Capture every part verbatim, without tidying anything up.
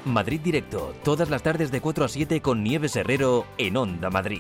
Madrid Directo, todas las tardes de cuatro a siete con Nieves Herrero en Onda Madrid.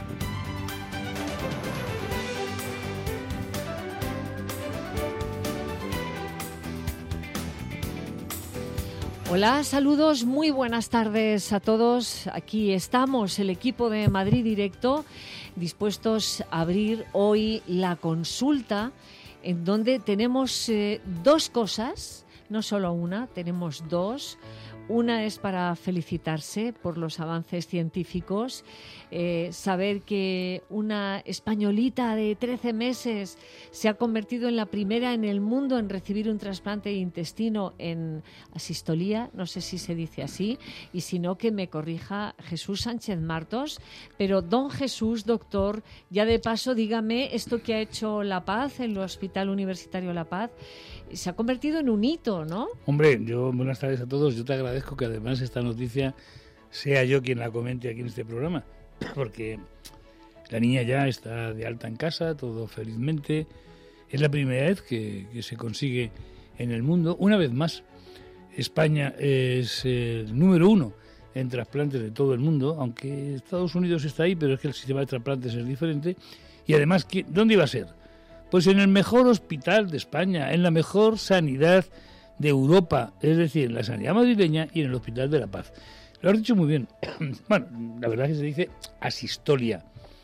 Hola, saludos, muy buenas tardes a todos. Aquí estamos, el equipo de Madrid Directo, dispuestos a abrir hoy la consulta en donde tenemos eh, dos cosas, no solo una, tenemos dos. Una es para felicitarse por los avances científicos, eh, saber que una españolita de trece meses se ha convertido en la primera en el mundo en recibir un trasplante de intestino en asistolía, no sé si se dice así, y si no que me corrija Jesús Sánchez Martos. Pero don Jesús, doctor, ya de paso dígame esto que ha hecho La Paz, en el Hospital Universitario La Paz, se ha convertido en un hito, ¿no? Hombre, yo buenas tardes a todos. Yo te agradezco que además esta noticia sea yo quien la comente aquí en este programa, porque la niña ya está de alta en casa, todo felizmente. Es la primera vez que, que se consigue en el mundo. Una vez más, España es el número uno en trasplantes de todo el mundo, aunque Estados Unidos está ahí, pero es que el sistema de trasplantes es diferente. Y además, ¿dónde iba a ser? Pues en el mejor hospital de España, en la mejor sanidad de Europa, es decir, en la sanidad madrileña y en el Hospital de La Paz. Lo has dicho muy bien. Bueno, la verdad es que se dice asistolia.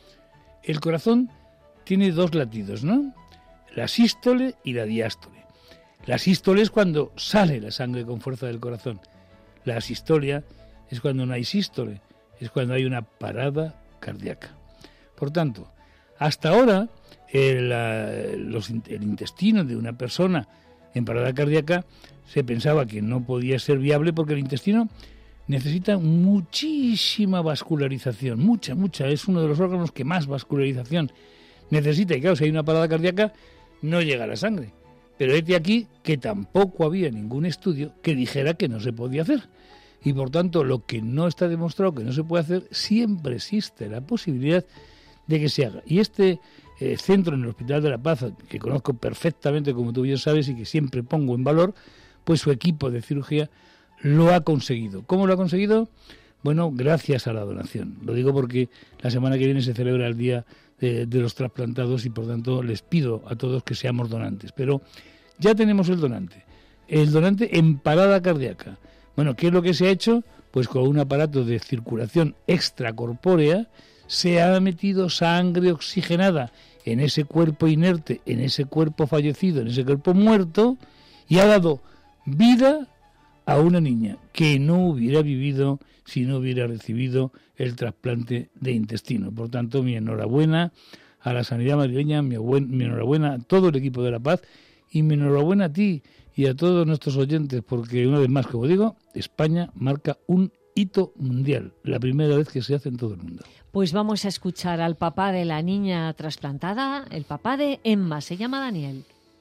El corazón tiene dos latidos, ¿no? La sístole y la diástole. La sístole es cuando sale la sangre con fuerza del corazón. La asistolia es cuando no hay sístole, es cuando hay una parada cardíaca. Por tanto, hasta ahora el, los, el intestino de una persona en parada cardíaca se pensaba que no podía ser viable porque el intestino necesita muchísima vascularización, mucha, mucha, es uno de los órganos que más vascularización necesita, y claro, si hay una parada cardíaca no llega la sangre. Pero este aquí que tampoco había ningún estudio que dijera que no se podía hacer, y por tanto lo que no está demostrado que no se puede hacer, siempre existe la posibilidad de que se haga. Y este eh, centro en el Hospital de La Paz, que conozco perfectamente, como tú bien sabes, y que siempre pongo en valor, pues su equipo de cirugía lo ha conseguido. ¿Cómo lo ha conseguido? Bueno, gracias a la donación. Lo digo porque la semana que viene se celebra el Día de, de los Trasplantados y por tanto les pido a todos que seamos donantes. Pero ya tenemos el donante. El donante en parada cardíaca. Bueno, ¿qué es lo que se ha hecho? Pues con un aparato de circulación extracorpórea se ha metido sangre oxigenada en ese cuerpo inerte, en ese cuerpo fallecido, en ese cuerpo muerto, y ha dado vida a una niña que no hubiera vivido si no hubiera recibido el trasplante de intestino. Por tanto, mi enhorabuena a la sanidad madrileña, mi, mi enhorabuena a todo el equipo de La Paz y mi enhorabuena a ti y a todos nuestros oyentes, porque una vez más, como digo, España marca un hito mundial, la primera vez que se hace en todo el mundo. Pues vamos a escuchar al papá de la niña trasplantada, el papá de Emma, se llama Daniel.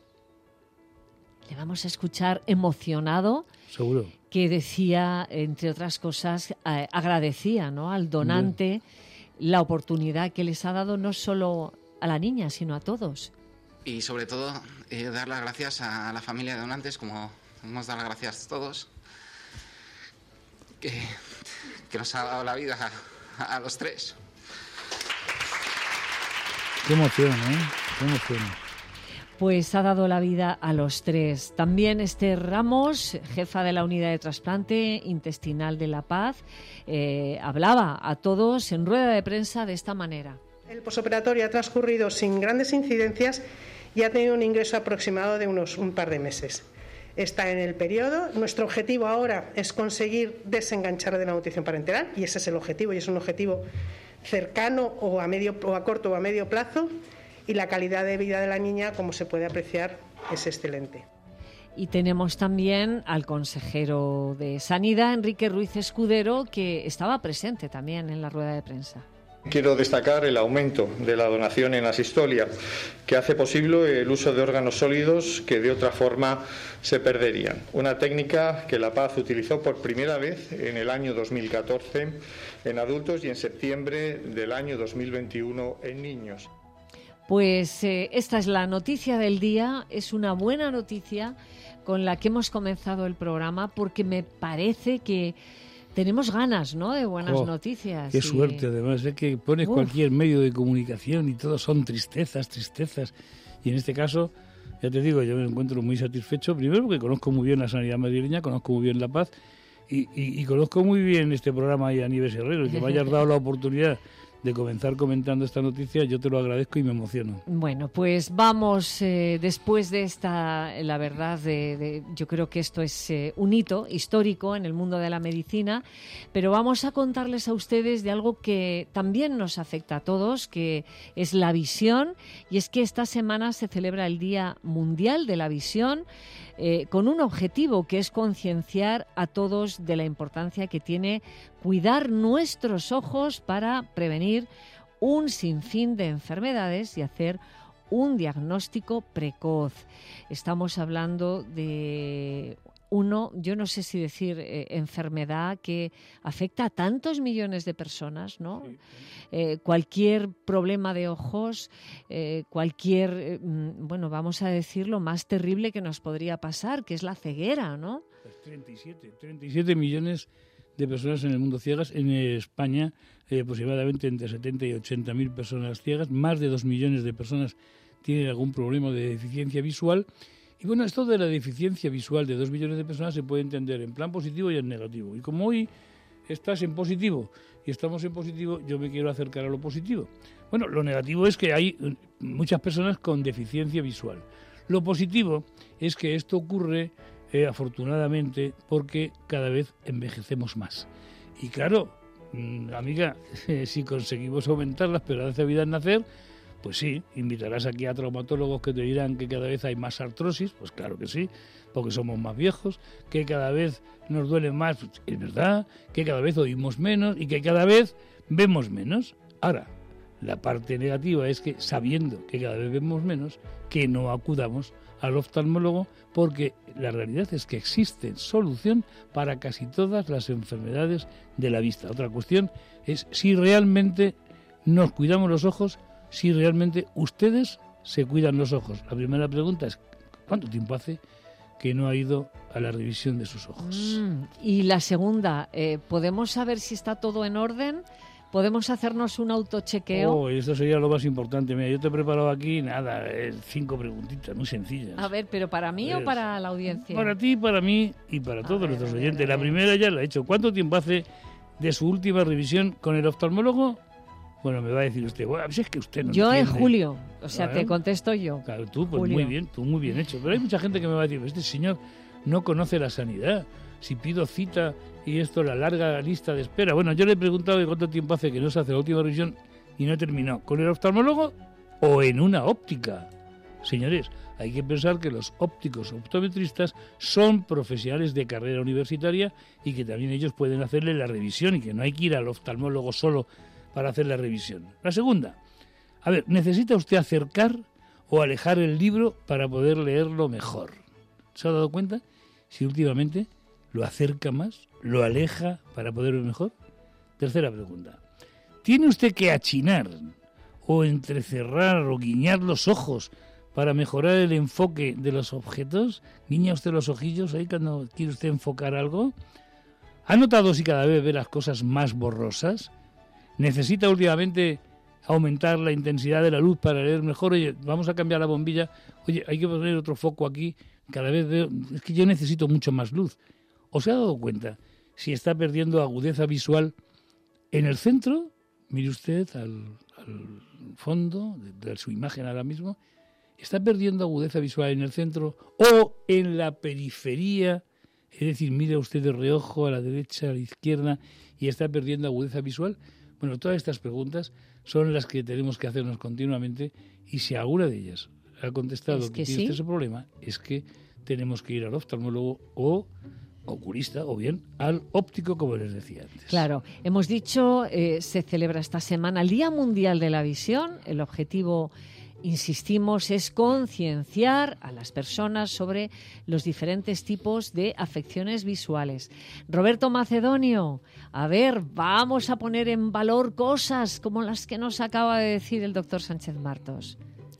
Le vamos a escuchar emocionado. Seguro. Que decía, entre otras cosas, eh, agradecía, ¿no?, al donante Bien. la oportunidad que les ha dado no solo a la niña, sino a todos. Y sobre todo, eh, dar las gracias a la familia de donantes, como hemos dado las gracias a todos, que, que nos ha dado la vida a, a los tres. Qué emoción, ¿eh? Qué emoción. Pues ha dado la vida a los tres. También Esther Ramos, jefa de la unidad de trasplante intestinal de La Paz, eh, hablaba a todos en rueda de prensa de esta manera. El posoperatorio ha transcurrido sin grandes incidencias y ha tenido un ingreso aproximado de unos un par de meses. Está en el periodo. Nuestro objetivo ahora es conseguir desenganchar de la nutrición parenteral, y ese es el objetivo, y es un objetivo cercano o a medio o a corto o a medio plazo. Y la calidad de vida de la niña, como se puede apreciar, es excelente. Y tenemos también al consejero de Sanidad, Enrique Ruiz Escudero, que estaba presente también en la rueda de prensa. Quiero destacar el aumento de la donación en asistolia, que hace posible el uso de órganos sólidos que de otra forma se perderían. Una técnica que La Paz utilizó por primera vez en el año dos mil catorce en adultos y en septiembre del año dos mil veintiuno en niños. Pues eh, esta es la noticia del día, es una buena noticia con la que hemos comenzado el programa porque me parece que tenemos ganas, ¿no?, de buenas oh, noticias. Qué y... suerte, además, es que pones Uf. cualquier medio de comunicación y todos son tristezas, tristezas. Y en este caso, ya te digo, yo me encuentro muy satisfecho, primero porque conozco muy bien la sanidad madrileña, conozco muy bien La Paz y, y, y conozco muy bien este programa y a Nieves Herrero, y que me hayas dado la oportunidad de comenzar comentando esta noticia, yo te lo agradezco y me emociono. Bueno, pues vamos, eh, después de esta, la verdad, de, de, yo creo que esto es eh, un hito histórico en el mundo de la medicina, pero vamos a contarles a ustedes de algo que también nos afecta a todos, que es la visión, y es que esta semana se celebra el Día Mundial de la Visión, eh, con un objetivo que es concienciar a todos de la importancia que tiene cuidar nuestros ojos para prevenir un sinfín de enfermedades y hacer un diagnóstico precoz. Estamos hablando de uno, yo no sé si decir eh, enfermedad que afecta a tantos millones de personas, ¿no? Sí. Eh, cualquier problema de ojos, eh, cualquier, eh, bueno, vamos a decir lo más terrible que nos podría pasar, que es la ceguera, ¿no? Pues treinta y siete, treinta y siete millones de personas en el mundo ciegas. En España eh, aproximadamente entre setenta y ochenta mil personas ciegas, más de dos millones de personas tienen algún problema de deficiencia visual. Y bueno, esto de la deficiencia visual de dos millones de personas se puede entender en plan positivo y en negativo. Y como hoy estás en positivo y estamos en positivo, yo me quiero acercar a lo positivo. Bueno, lo negativo es que hay muchas personas con deficiencia visual. Lo positivo es que esto ocurre Eh, afortunadamente, porque cada vez envejecemos más. Y claro, mmm, amiga, eh, si conseguimos aumentar la esperanza de vida al nacer, pues sí, invitarás aquí a traumatólogos que te dirán que cada vez hay más artrosis, pues claro que sí, porque somos más viejos, que cada vez nos duele más, pues es verdad, que cada vez oímos menos y que cada vez vemos menos. Ahora, la parte negativa es que, sabiendo que cada vez vemos menos, que no acudamos al oftalmólogo, porque la realidad es que existe solución para casi todas las enfermedades de la vista. Otra cuestión es si realmente nos cuidamos los ojos, si realmente ustedes se cuidan los ojos. La primera pregunta es, ¿cuánto tiempo hace que no ha ido a la revisión de sus ojos? Mm, y la segunda, eh, ¿podemos saber si está todo en orden? ¿Podemos hacernos un autochequeo? Oh, eso sería lo más importante. Mira, yo te he preparado aquí, nada, eh, cinco preguntitas muy sencillas. A ver, ¿pero para mí pues, o para la audiencia? Para ti, para mí y para a todos ver, nuestros oyentes. Ver, la primera ya la he hecho. ¿Cuánto tiempo hace de su última revisión con el oftalmólogo? Bueno, me va a decir usted, bueno, si es que usted no Yo entiende. En julio, o sea, claro. Te contesto yo. Claro, tú, pues julio. Muy bien, tú muy bien hecho. Pero hay mucha gente que me va a decir, este señor no conoce la sanidad. Si pido cita y esto, la larga lista de espera. Bueno, yo le he preguntado de cuánto tiempo hace que no se hace la última revisión y no he terminado. ¿Con el oftalmólogo o en una óptica? Señores, hay que pensar que los ópticos optometristas son profesionales de carrera universitaria y que también ellos pueden hacerle la revisión y que no hay que ir al oftalmólogo solo para hacer la revisión. La segunda, a ver, ¿necesita usted acercar o alejar el libro para poder leerlo mejor? ¿Se ha dado cuenta? Si últimamente lo acerca más, lo aleja para poder ver mejor. Tercera pregunta, ¿tiene usted que achinar o entrecerrar o guiñar los ojos para mejorar el enfoque de los objetos? ¿Guiña usted los ojillos ahí cuando quiere usted enfocar algo? ¿Ha notado si cada vez ve las cosas más borrosas? ¿Necesita últimamente aumentar la intensidad de la luz para leer mejor? Oye, vamos a cambiar la bombilla. Oye, hay que poner otro foco aquí. Cada vez veo, es que yo necesito mucho más luz. ¿O se ha dado cuenta si está perdiendo agudeza visual en el centro? Mire usted al, al fondo de, de su imagen ahora mismo. ¿Está perdiendo agudeza visual en el centro o en la periferia? Es decir, mira usted de reojo a la derecha, a la izquierda y está perdiendo agudeza visual. Bueno, todas estas preguntas son las que tenemos que hacernos continuamente y si alguna de ellas ha contestado es que, que tiene sí. usted ese problema, es que tenemos que ir al oftalmólogo o oculista o bien al óptico, como les decía antes. Claro, hemos dicho, eh, se celebra esta semana el Día Mundial de la Visión. El objetivo, insistimos, es concienciar a las personas sobre los diferentes tipos de afecciones visuales. Roberto Macedonio, a ver, vamos a poner en valor cosas como las que nos acaba de decir el doctor Sánchez Martos.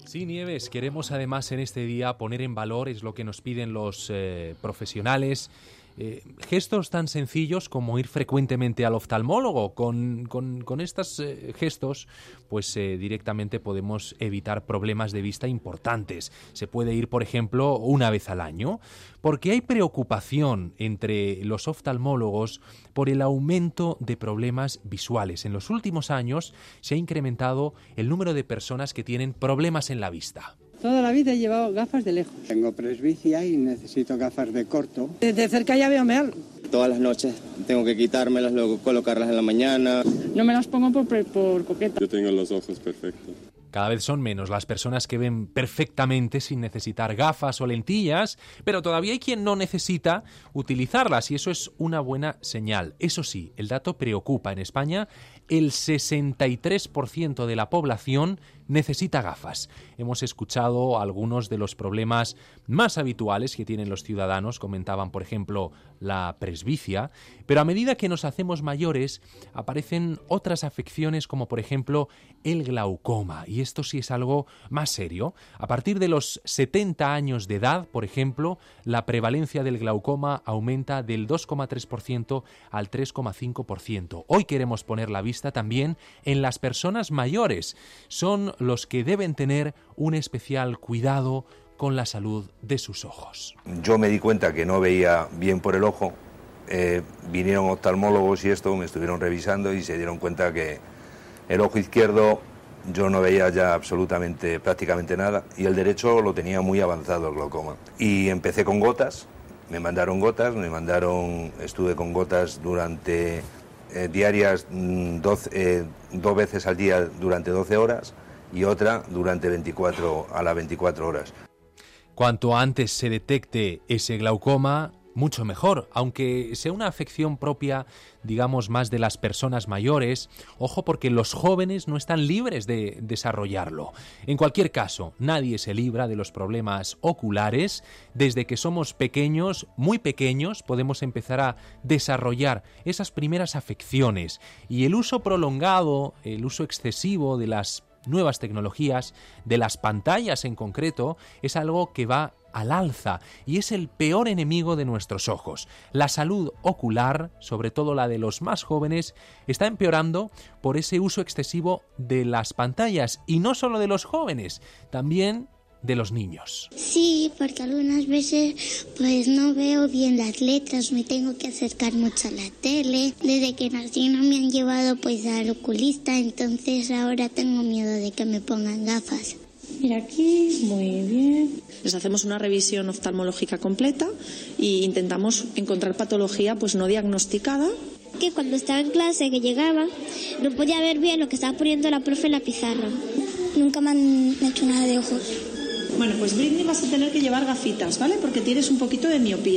Sí, Nieves, queremos además en este día poner en valor, es lo que nos piden los eh, profesionales, eh, gestos tan sencillos como ir frecuentemente al oftalmólogo. Con, con, con estos eh, gestos, pues eh, directamente podemos evitar problemas de vista importantes. Se puede ir, por ejemplo, una vez al año, porque hay preocupación entre los oftalmólogos por el aumento de problemas visuales. En los últimos años se ha incrementado el número de personas que tienen problemas en la vista. Toda la vida he llevado gafas de lejos. Tengo presbicia y necesito gafas de corto. Desde cerca ya veo mal. Todas las noches tengo que quitármelas, luego colocarlas en la mañana. No me las pongo por, por coqueta. Yo tengo los ojos perfectos. Cada vez son menos las personas que ven perfectamente sin necesitar gafas o lentillas, pero todavía hay quien no necesita utilizarlas y eso es una buena señal. Eso sí, el dato preocupa. En España, el sesenta y tres por ciento de la población necesita gafas. Hemos escuchado algunos de los problemas más habituales que tienen los ciudadanos. Comentaban, por ejemplo, la presbicia, pero a medida que nos hacemos mayores aparecen otras afecciones como, por ejemplo, el glaucoma. Y esto sí es algo más serio. A partir de los setenta años de edad, por ejemplo, la prevalencia del glaucoma aumenta del dos coma tres por ciento al tres coma cinco por ciento. Hoy queremos poner la vista también en las personas mayores. Son los que deben tener un especial cuidado con la salud de sus ojos. Yo me di cuenta que no veía bien por el ojo, eh, vinieron oftalmólogos y esto, me estuvieron revisando y se dieron cuenta que el ojo izquierdo yo no veía ya absolutamente, prácticamente nada, y el derecho lo tenía muy avanzado el glaucoma. Y empecé con gotas, me mandaron gotas, me mandaron, estuve con gotas durante eh, diarias, doce, eh, dos veces al día durante doce horas, y otra durante veinticuatro a las veinticuatro horas. Cuanto antes se detecte ese glaucoma, mucho mejor, aunque sea una afección propia, digamos, más de las personas mayores. Ojo, porque los jóvenes no están libres de desarrollarlo. En cualquier caso, nadie se libra de los problemas oculares. Desde que somos pequeños, muy pequeños, podemos empezar a desarrollar esas primeras afecciones. Y el uso prolongado, el uso excesivo de las nuevas tecnologías, de las pantallas en concreto, es algo que va al alza y es el peor enemigo de nuestros ojos. La salud ocular, sobre todo la de los más jóvenes, está empeorando por ese uso excesivo de las pantallas, y no solo de los jóvenes, también de los niños. Sí, porque algunas veces pues no veo bien las letras, me tengo que acercar mucho a la tele. Desde que nací no me han llevado pues al oculista, entonces ahora tengo miedo de que me pongan gafas. Mira aquí, muy bien. Les hacemos una revisión oftalmológica completa e intentamos encontrar patología pues no diagnosticada. Que cuando estaba en clase, que llegaba, no podía ver bien lo que estaba poniendo la profe en la pizarra. Nunca me han hecho nada de ojos. Bueno, pues Britney, vas a tener que llevar gafitas, ¿vale? Porque tienes un poquito de miopía.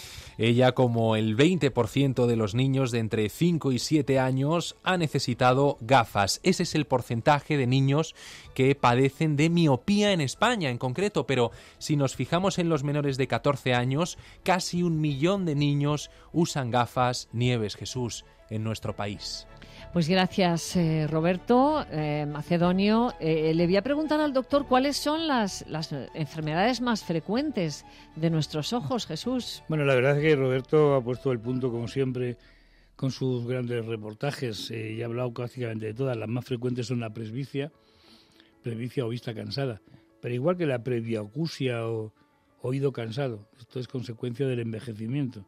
Ella, como el veinte por ciento de los niños de entre cinco y siete años, ha necesitado gafas. Ese es el porcentaje de niños que padecen de miopía en España en concreto, pero si nos fijamos en los menores de catorce años, casi un millón de niños usan gafas, Nieves, Jesús, en nuestro país. Pues gracias, eh, Roberto eh, Macedonio. Eh, le voy a preguntar al doctor cuáles son las, las enfermedades más frecuentes de nuestros ojos, Jesús. Bueno, la verdad es que Roberto ha puesto el punto, como siempre, con sus grandes reportajes eh, y ha hablado prácticamente de todas. Las más frecuentes son la presbicia, presbicia o vista cansada, pero igual que la presbiacusia o oído cansado. Esto es consecuencia del envejecimiento.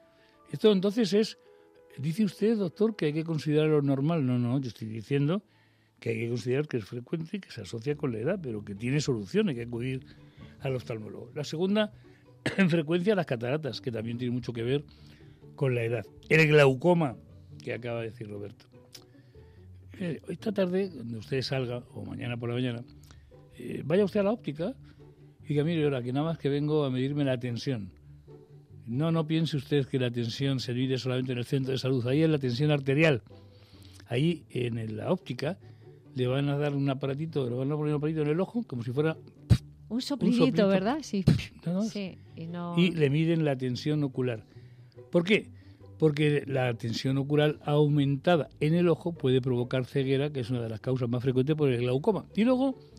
Esto entonces es... ¿Dice usted, doctor, que hay que considerarlo normal? No, no, yo estoy diciendo que hay que considerar que es frecuente y que se asocia con la edad, pero que tiene solución, hay que acudir al oftalmólogo. La segunda, en frecuencia, las cataratas, que también tiene mucho que ver con la edad. El glaucoma, que acaba de decir Roberto. Eh, esta tarde, cuando usted salga, o mañana por la mañana, eh, vaya usted a la óptica y diga, mire, ahora que nada más que vengo a medirme la tensión. No, no piense usted que la tensión se mide solamente en el centro de salud. Ahí es la tensión arterial. Ahí, en la óptica, le van a dar un aparatito, le van a poner un aparatito en el ojo, como si fuera... Un soplidito, un soplito, ¿verdad? Sí. sí. Y, no... y le miden la tensión ocular. ¿Por qué? Porque la tensión ocular aumentada en el ojo puede provocar ceguera, que es una de las causas más frecuentes por el glaucoma. Y luego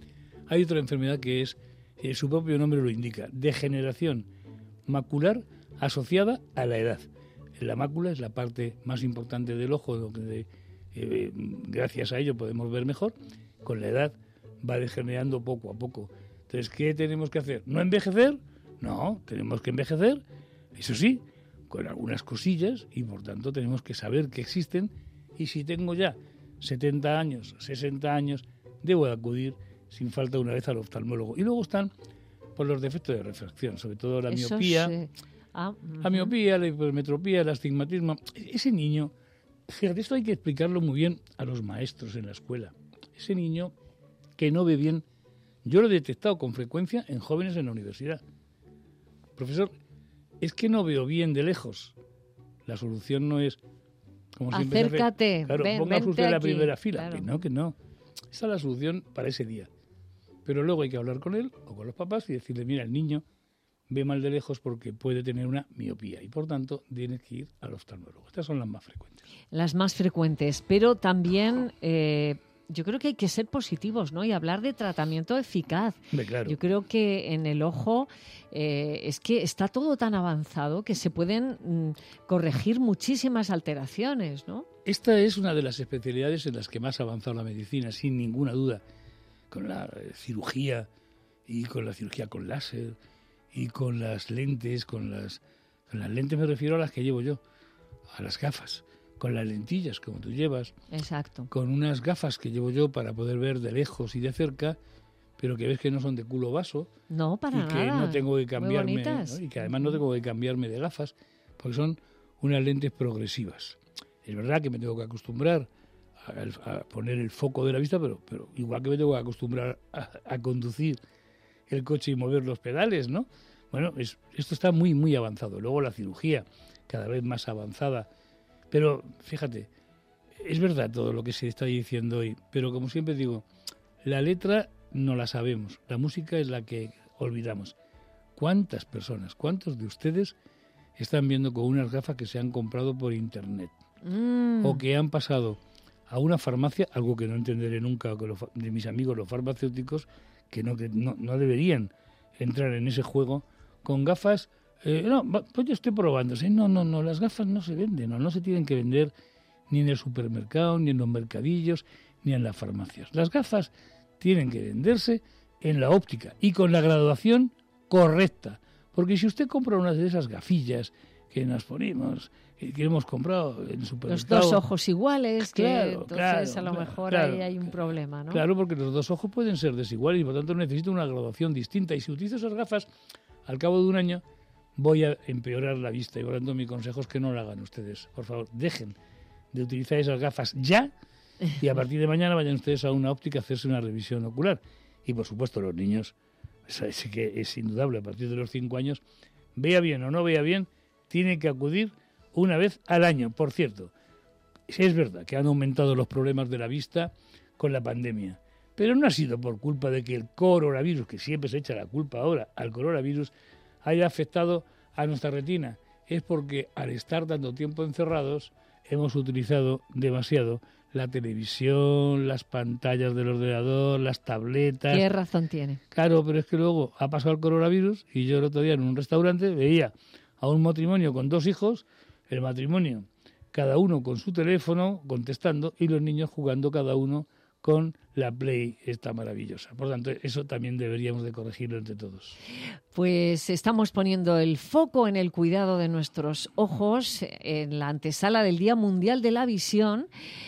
Hay otra enfermedad que es, eh, su propio nombre lo indica, degeneración macular asociada a la edad. La mácula es la parte más importante del ojo, donde eh, gracias a ello podemos ver mejor. Con la edad va degenerando poco a poco. Entonces, ¿qué tenemos que hacer? ¿No envejecer? No, tenemos que envejecer, eso sí, con algunas cosillas, y por tanto tenemos que saber que existen, y si tengo ya setenta años, sesenta años, debo de acudir sin falta una vez al oftalmólogo. Y luego están por los defectos de refracción, sobre todo la Eso miopía, sí. ah, uh-huh. la miopía, la hipermetropía, el astigmatismo. Ese niño, fíjate, esto hay que explicarlo muy bien a los maestros en la escuela. Ese niño que no ve bien, yo lo he detectado con frecuencia en jóvenes en la universidad. Profesor, es que no veo bien de lejos. La solución no es, como siempre se hace, acércate, claro, ven, póngase usted en la aquí. primera fila. Claro. Que no, que no. Esa es la solución para ese día. Pero luego hay que hablar con él o con los papás y decirle, mira, el niño ve mal de lejos porque puede tener una miopía y por tanto tiene que ir al oftalmólogo. Estas son las más frecuentes. Las más frecuentes, pero también eh, yo creo que hay que ser positivos, ¿no? Y hablar de tratamiento eficaz. Hombre, claro. Yo creo que en el ojo eh, es que está todo tan avanzado que se pueden mm, corregir muchísimas alteraciones, ¿no? Esta es una de las especialidades en las que más ha avanzado la medicina, sin ninguna duda, con la eh, cirugía y con la cirugía con láser y con las lentes, con las, con las lentes me refiero a las que llevo yo, a las gafas, con las lentillas como tú llevas, Exacto. con unas gafas que llevo yo para poder ver de lejos y de cerca, pero que ves que no son de culo vaso, no, para y que nada. no tengo que Muy cambiarme, bonitas. ¿no? Y que además no tengo que cambiarme de gafas, porque son unas lentes progresivas. Es verdad que me tengo que acostumbrar a, a poner el foco de la vista, pero, pero igual que me tengo que acostumbrar a, a conducir el coche y mover los pedales, ¿no? Bueno, es, esto está muy, muy avanzado. Luego la cirugía, cada vez más avanzada. Pero, fíjate, es verdad todo lo que se está diciendo hoy, pero como siempre digo, la letra no la sabemos, la música es la que olvidamos. ¿Cuántas personas, cuántos de ustedes están viendo con unas gafas que se han comprado por internet? Mm. O que han pasado a una farmacia, algo que no entenderé nunca con los, de mis amigos los farmacéuticos, que no, que no, no deberían entrar en ese juego, con gafas, eh, no, pues yo estoy probando, ¿sí? no, no, no, las gafas no se venden, no, no se tienen que vender ni en el supermercado, ni en los mercadillos, ni en las farmacias. Las gafas tienen que venderse en la óptica y con la graduación correcta, porque si usted compra una de esas gafillas que nos ponemos, que hemos comprado en el supermercado... Los dos ojos iguales, que claro, entonces claro, a lo claro, mejor claro, ahí hay un problema, ¿no? Claro, porque los dos ojos pueden ser desiguales y por tanto necesito una graduación distinta. Y si utilizo esas gafas, al cabo de un año voy a empeorar la vista. Y por tanto mi consejo es que no lo hagan ustedes. Por favor, dejen de utilizar esas gafas ya y a partir de mañana vayan ustedes a una óptica a hacerse una revisión ocular. Y por supuesto los niños, es que es indudable, a partir de los cinco años, vea bien o no vea bien, tiene que acudir una vez al año. Por cierto, es verdad que han aumentado los problemas de la vista con la pandemia, pero no ha sido por culpa de que el coronavirus, que siempre se echa la culpa ahora al coronavirus, haya afectado a nuestra retina. Es porque al estar tanto tiempo encerrados hemos utilizado demasiado la televisión, las pantallas del ordenador, las tabletas. ¿Qué razón tiene? Claro, pero es que luego ha pasado el coronavirus y yo el otro día en un restaurante veía a un matrimonio con dos hijos, el matrimonio cada uno con su teléfono contestando y los niños jugando cada uno con la Play esta maravillosa. Por tanto, eso también deberíamos de corregirlo entre todos. Pues estamos poniendo el foco en el cuidado de nuestros ojos en la antesala del Día Mundial de la Visión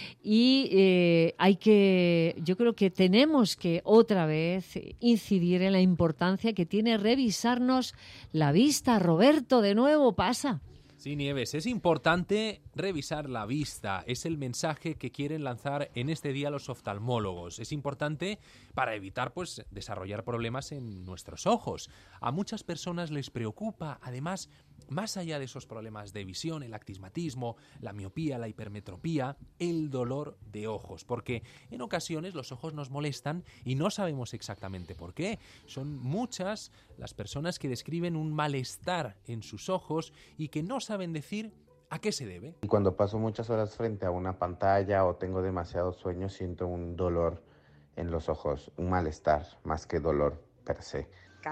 y eh, hay que, yo creo que tenemos que otra vez incidir en la importancia que tiene revisarnos la vista. Roberto, de nuevo pasa. Sí, Nieves, es importante revisar la vista. Es el mensaje que quieren lanzar en este día los oftalmólogos. Es importante para evitar, pues, desarrollar problemas en nuestros ojos. A muchas personas les preocupa, además, más allá de esos problemas de visión, el astigmatismo, la miopía, la hipermetropía, el dolor de ojos. Porque en ocasiones los ojos nos molestan y no sabemos exactamente por qué. Son muchas las personas que describen un malestar en sus ojos y que no saben decir a qué se debe. Y cuando paso muchas horas frente a una pantalla o tengo demasiado sueño, siento un dolor en los ojos, un malestar más que dolor per se.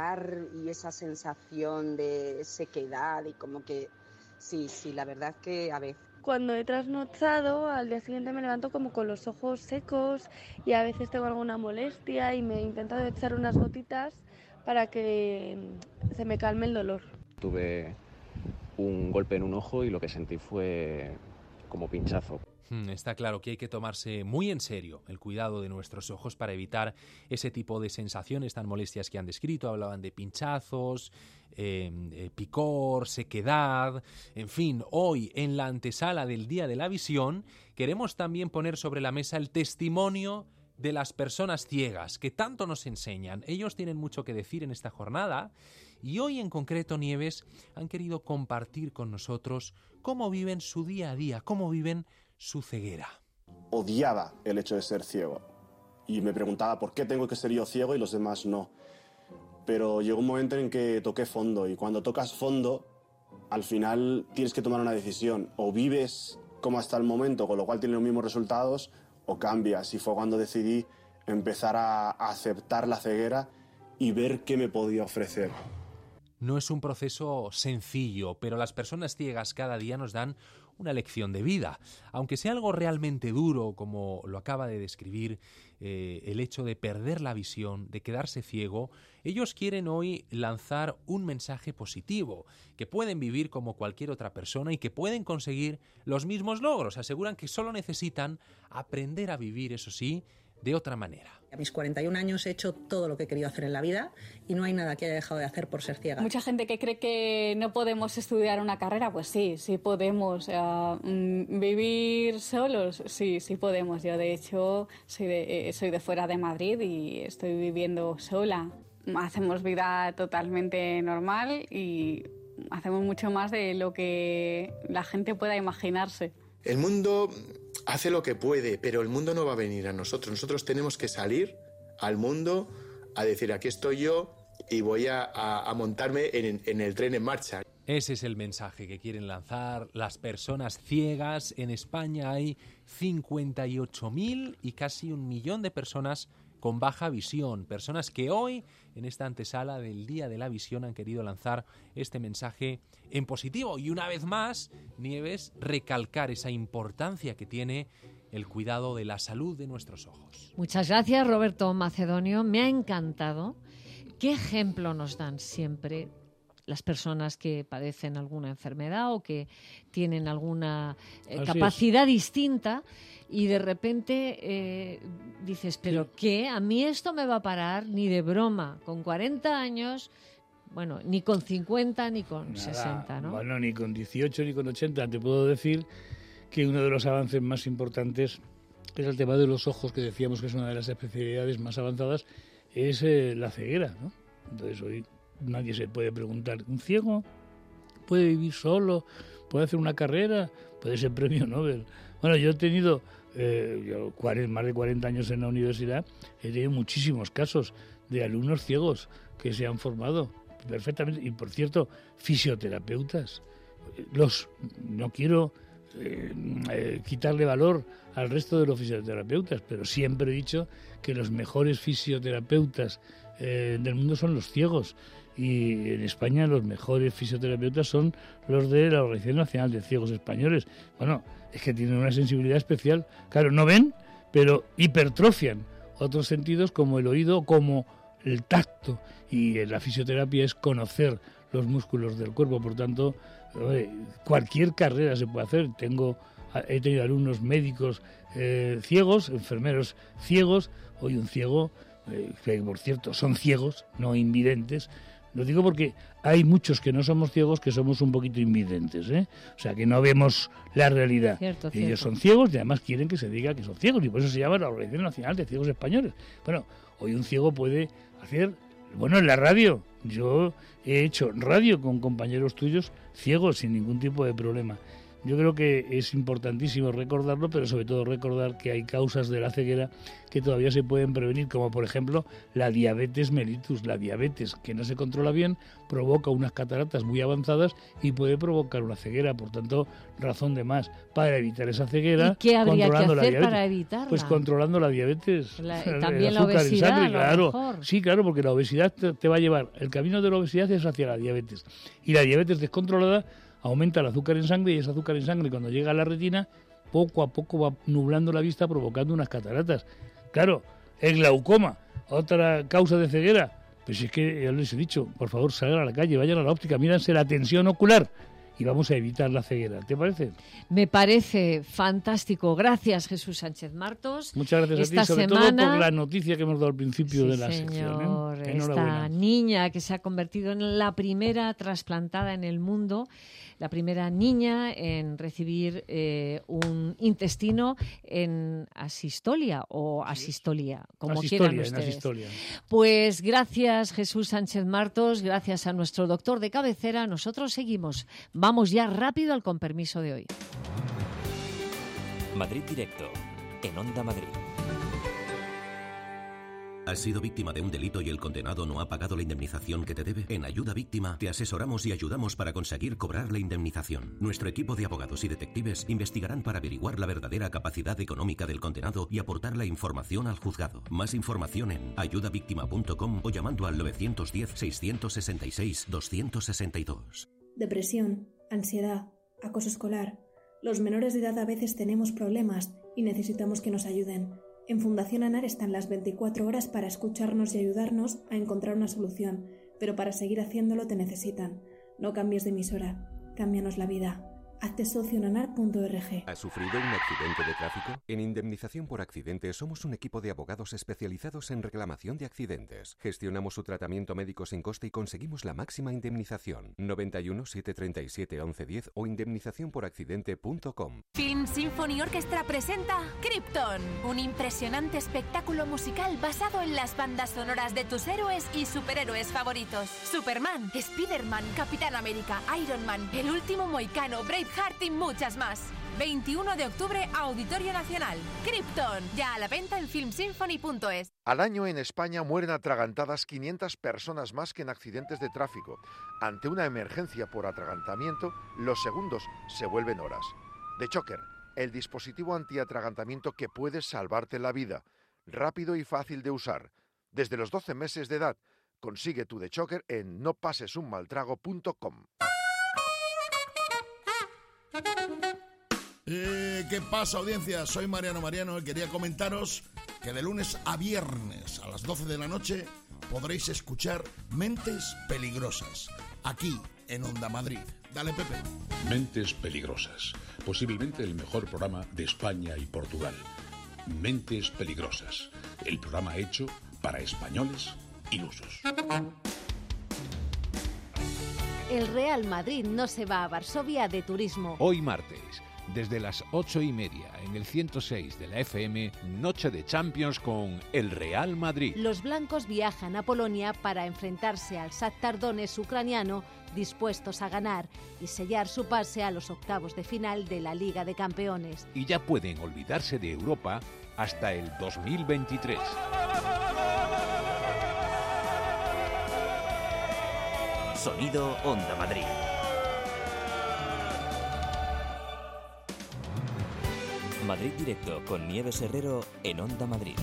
Y esa sensación de sequedad y como que sí, sí, la verdad que a veces. Cuando he trasnochado, al día siguiente me levanto como con los ojos secos y a veces tengo alguna molestia y me he intentado echar unas gotitas para que se me calme el dolor. Tuve un golpe en un ojo y lo que sentí fue como pinchazo. Está claro que hay que tomarse muy en serio el cuidado de nuestros ojos para evitar ese tipo de sensaciones tan molestias que han descrito. Hablaban de pinchazos, eh, eh, picor, sequedad. En fin, hoy en la antesala del Día de la Visión queremos también poner sobre la mesa el testimonio de las personas ciegas que tanto nos enseñan. Ellos tienen mucho que decir en esta jornada y hoy en concreto, Nieves, han querido compartir con nosotros cómo viven su día a día, cómo viven su ceguera. Odiaba el hecho de ser ciego y me preguntaba por qué tengo que ser yo ciego y los demás no. Pero llegó un momento en que toqué fondo y cuando tocas fondo, al final tienes que tomar una decisión. O vives como hasta el momento, con lo cual tienes los mismos resultados, o cambias. Y fue cuando decidí empezar a aceptar la ceguera y ver qué me podía ofrecer. No es un proceso sencillo, pero las personas ciegas cada día nos dan una lección de vida. Aunque sea algo realmente duro, como lo acaba de describir, eh, el hecho de perder la visión, de quedarse ciego, ellos quieren hoy lanzar un mensaje positivo, que pueden vivir como cualquier otra persona y que pueden conseguir los mismos logros. Aseguran que solo necesitan aprender a vivir, eso sí, de otra manera. A mis cuarenta y un años he hecho todo lo que he querido hacer en la vida y no hay nada que haya dejado de hacer por ser ciega. Mucha gente que cree que no podemos estudiar una carrera, pues sí, sí podemos. Uh, ¿Vivir solos? Sí, sí podemos. Yo, de hecho, soy de, eh, soy de fuera de Madrid y estoy viviendo sola. Hacemos vida totalmente normal y hacemos mucho más de lo que la gente pueda imaginarse. El mundo hace lo que puede, pero el mundo no va a venir a nosotros. Nosotros tenemos que salir al mundo a decir, aquí estoy yo y voy a, a, a montarme en, en el tren en marcha. Ese es el mensaje que quieren lanzar las personas ciegas. En España hay cincuenta y ocho mil y casi un millón de personas con baja visión, personas que hoy, en esta antesala del Día de la Visión, han querido lanzar este mensaje en positivo. Y una vez más, Nieves, recalcar esa importancia que tiene el cuidado de la salud de nuestros ojos. Muchas gracias, Roberto Macedonio. Me ha encantado. ¿Qué ejemplo nos dan siempre las personas que padecen alguna enfermedad o que tienen alguna eh, capacidad es. distinta y de repente eh, dices, ¿pero sí. qué? ¿A mí esto me va a parar? Ni de broma. Con cuarenta años, bueno, ni con cincuenta ni con Nada, sesenta, ¿no? Bueno, ni con dieciocho ni con ochenta. Te puedo decir que uno de los avances más importantes es el tema de los ojos, que decíamos que es una de las especialidades más avanzadas, es eh, la ceguera, ¿no? Entonces hoy nadie se puede preguntar, ¿un ciego puede vivir solo? ¿Puede hacer una carrera? ¿Puede ser premio Nobel? Bueno, yo he tenido eh, yo, más de cuarenta años en la universidad, he tenido muchísimos casos de alumnos ciegos que se han formado perfectamente. Y, por cierto, fisioterapeutas. Los, no quiero eh, eh, quitarle valor al resto de los fisioterapeutas, pero siempre he dicho que los mejores fisioterapeutas eh, del mundo son los ciegos. Y en España los mejores fisioterapeutas son los de la Organización Nacional de Ciegos Españoles. Bueno, es que tienen una sensibilidad especial. Claro, no ven, pero hipertrofian otros sentidos como el oído, como el tacto. Y la fisioterapia es conocer los músculos del cuerpo. Por tanto, cualquier carrera se puede hacer. Tengo, he tenido alumnos médicos eh, ciegos, enfermeros ciegos. Hoy un ciego, eh, que por cierto son ciegos, no invidentes. Lo digo porque hay muchos que no somos ciegos que somos un poquito invidentes, ¿eh? O sea, que no vemos la realidad. Cierto, Ellos cierto. son ciegos y además quieren que se diga que son ciegos y por eso se llama la Organización Nacional de Ciegos Españoles. Bueno, hoy un ciego puede hacer, bueno, en la radio. Yo he hecho radio con compañeros tuyos ciegos sin ningún tipo de problema. yo creo que es importantísimo recordarlo, pero sobre todo recordar que hay causas de la ceguera que todavía se pueden prevenir, como por ejemplo la diabetes mellitus. La diabetes, que no se controla bien, provoca unas cataratas muy avanzadas y puede provocar una ceguera. Por tanto, razón de más para evitar esa ceguera. ¿Y qué habría que controlando la hacer diabetes. para evitarla? Pues controlando la diabetes. La- El también la azúcar en obesidad, sangre, a lo claro. mejor. Sí, claro, porque la obesidad te, te va a llevar. El camino de la obesidad es hacia la diabetes. Y la diabetes descontrolada aumenta el azúcar en sangre, y ese azúcar en sangre, cuando llega a la retina, poco a poco va nublando la vista, provocando unas cataratas. Claro, el glaucoma, otra causa de ceguera. Pues es que ya les he dicho, por favor, salgan a la calle, vayan a la óptica, mírense la tensión ocular y vamos a evitar la ceguera. ¿Te parece? Me parece fantástico. Gracias, Jesús Sánchez Martos. Muchas gracias Esta a ti, sobre semana... todo por la noticia que hemos dado al principio Sí, de la señor, sección. ¿eh? Esta Enhorabuena. niña que se ha convertido en la primera trasplantada en el mundo, la primera niña en recibir eh, un intestino en asistolia o asistolia, como Asistolia, quieran en ustedes. asistolia. Pues gracias, Jesús Sánchez Martos, gracias a nuestro doctor de cabecera. Nosotros seguimos. Vamos ya rápido al con permiso de hoy. Madrid Directo, en Onda Madrid. ¿Has sido víctima de un delito y el condenado no ha pagado la indemnización que te debe? En Ayuda Víctima te asesoramos y ayudamos para conseguir cobrar la indemnización. Nuestro equipo de abogados y detectives investigarán para averiguar la verdadera capacidad económica del condenado y aportar la información al juzgado. Más información en ayuda víctima punto com o llamando al nueve uno cero, seis seis seis, dos seis dos. Depresión, ansiedad, acoso escolar. Los menores de edad a veces tenemos problemas y necesitamos que nos ayuden. En Fundación ANAR están las veinticuatro horas para escucharnos y ayudarnos a encontrar una solución, pero para seguir haciéndolo te necesitan. No cambies de emisora, cámbianos la vida. Hazte socio en anar punto org. ¿Has sufrido un accidente de tráfico? En Indemnización por Accidente somos un equipo de abogados especializados en reclamación de accidentes. Gestionamos su tratamiento médico sin coste y conseguimos la máxima indemnización. noventa y uno, setecientos treinta y siete, once diez o indemnización por accidente punto com. Film Symphony Orchestra presenta Krypton, un impresionante espectáculo musical basado en las bandas sonoras de tus héroes y superhéroes favoritos. Superman, Spider-Man, Capitán América, Iron Man, El Último Mohicano, Braveheart y muchas más. veintiuno de octubre, Auditorio Nacional. Krypton, ya a la venta en film symphony punto es. Al año en España mueren atragantadas quinientas personas más que en accidentes de tráfico. Ante una emergencia por atragantamiento, los segundos se vuelven horas. The Choker, el dispositivo antiatragantamiento que puede salvarte la vida. Rápido y fácil de usar. Desde los doce meses de edad, consigue tu The Choker en no pases un mal trago punto com. Eh, ¿Qué pasa, audiencia? Soy Mariano Mariano y quería comentaros que de lunes a viernes a las doce de la noche podréis escuchar Mentes Peligrosas, aquí en Onda Madrid. Dale, Pepe. Mentes Peligrosas, posiblemente el mejor programa de España y Portugal. Mentes Peligrosas, el programa hecho para españoles ilusos. El Real Madrid no se va a Varsovia de turismo. Hoy martes, desde las ocho y media, en el ciento seis de la F M, Noche de Champions con el Real Madrid. Los blancos viajan a Polonia para enfrentarse al Shakhtar Donetsk ucraniano, dispuestos a ganar y sellar su pase a los octavos de final de la Liga de Campeones. Y ya pueden olvidarse de Europa hasta el dos mil veintitrés. Sonido Onda Madrid. Madrid Directo con Nieves Herrero en Onda Madrid.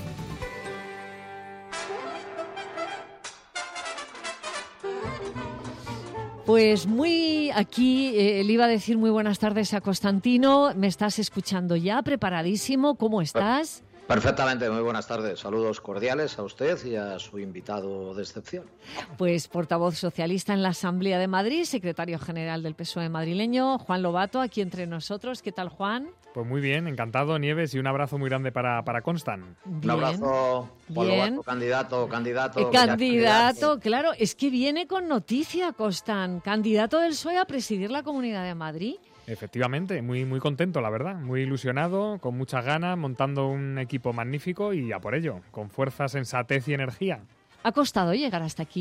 Pues muy aquí, eh, le iba a decir muy buenas tardes a Constantino. ¿Me estás escuchando ya? ¿Preparadísimo? ¿Cómo estás? Perfectamente, muy buenas tardes. Saludos cordiales a usted y a su invitado de excepción. Pues portavoz socialista en la Asamblea de Madrid, secretario general del P S O E madrileño, Juan Lobato, aquí entre nosotros. ¿Qué tal, Juan? Pues muy bien, encantado, Nieves, y un abrazo muy grande para, para Constan. Un abrazo, Juan bien. Lobato, candidato, candidato. Eh, candidato, claro, es que viene con noticia, Constan, candidato del P S O E a presidir la Comunidad de Madrid. Efectivamente, muy, muy contento, la verdad, muy ilusionado, con muchas ganas, montando un equipo magnífico y a por ello, con fuerza, sensatez y energía. ¿Ha costado llegar hasta aquí?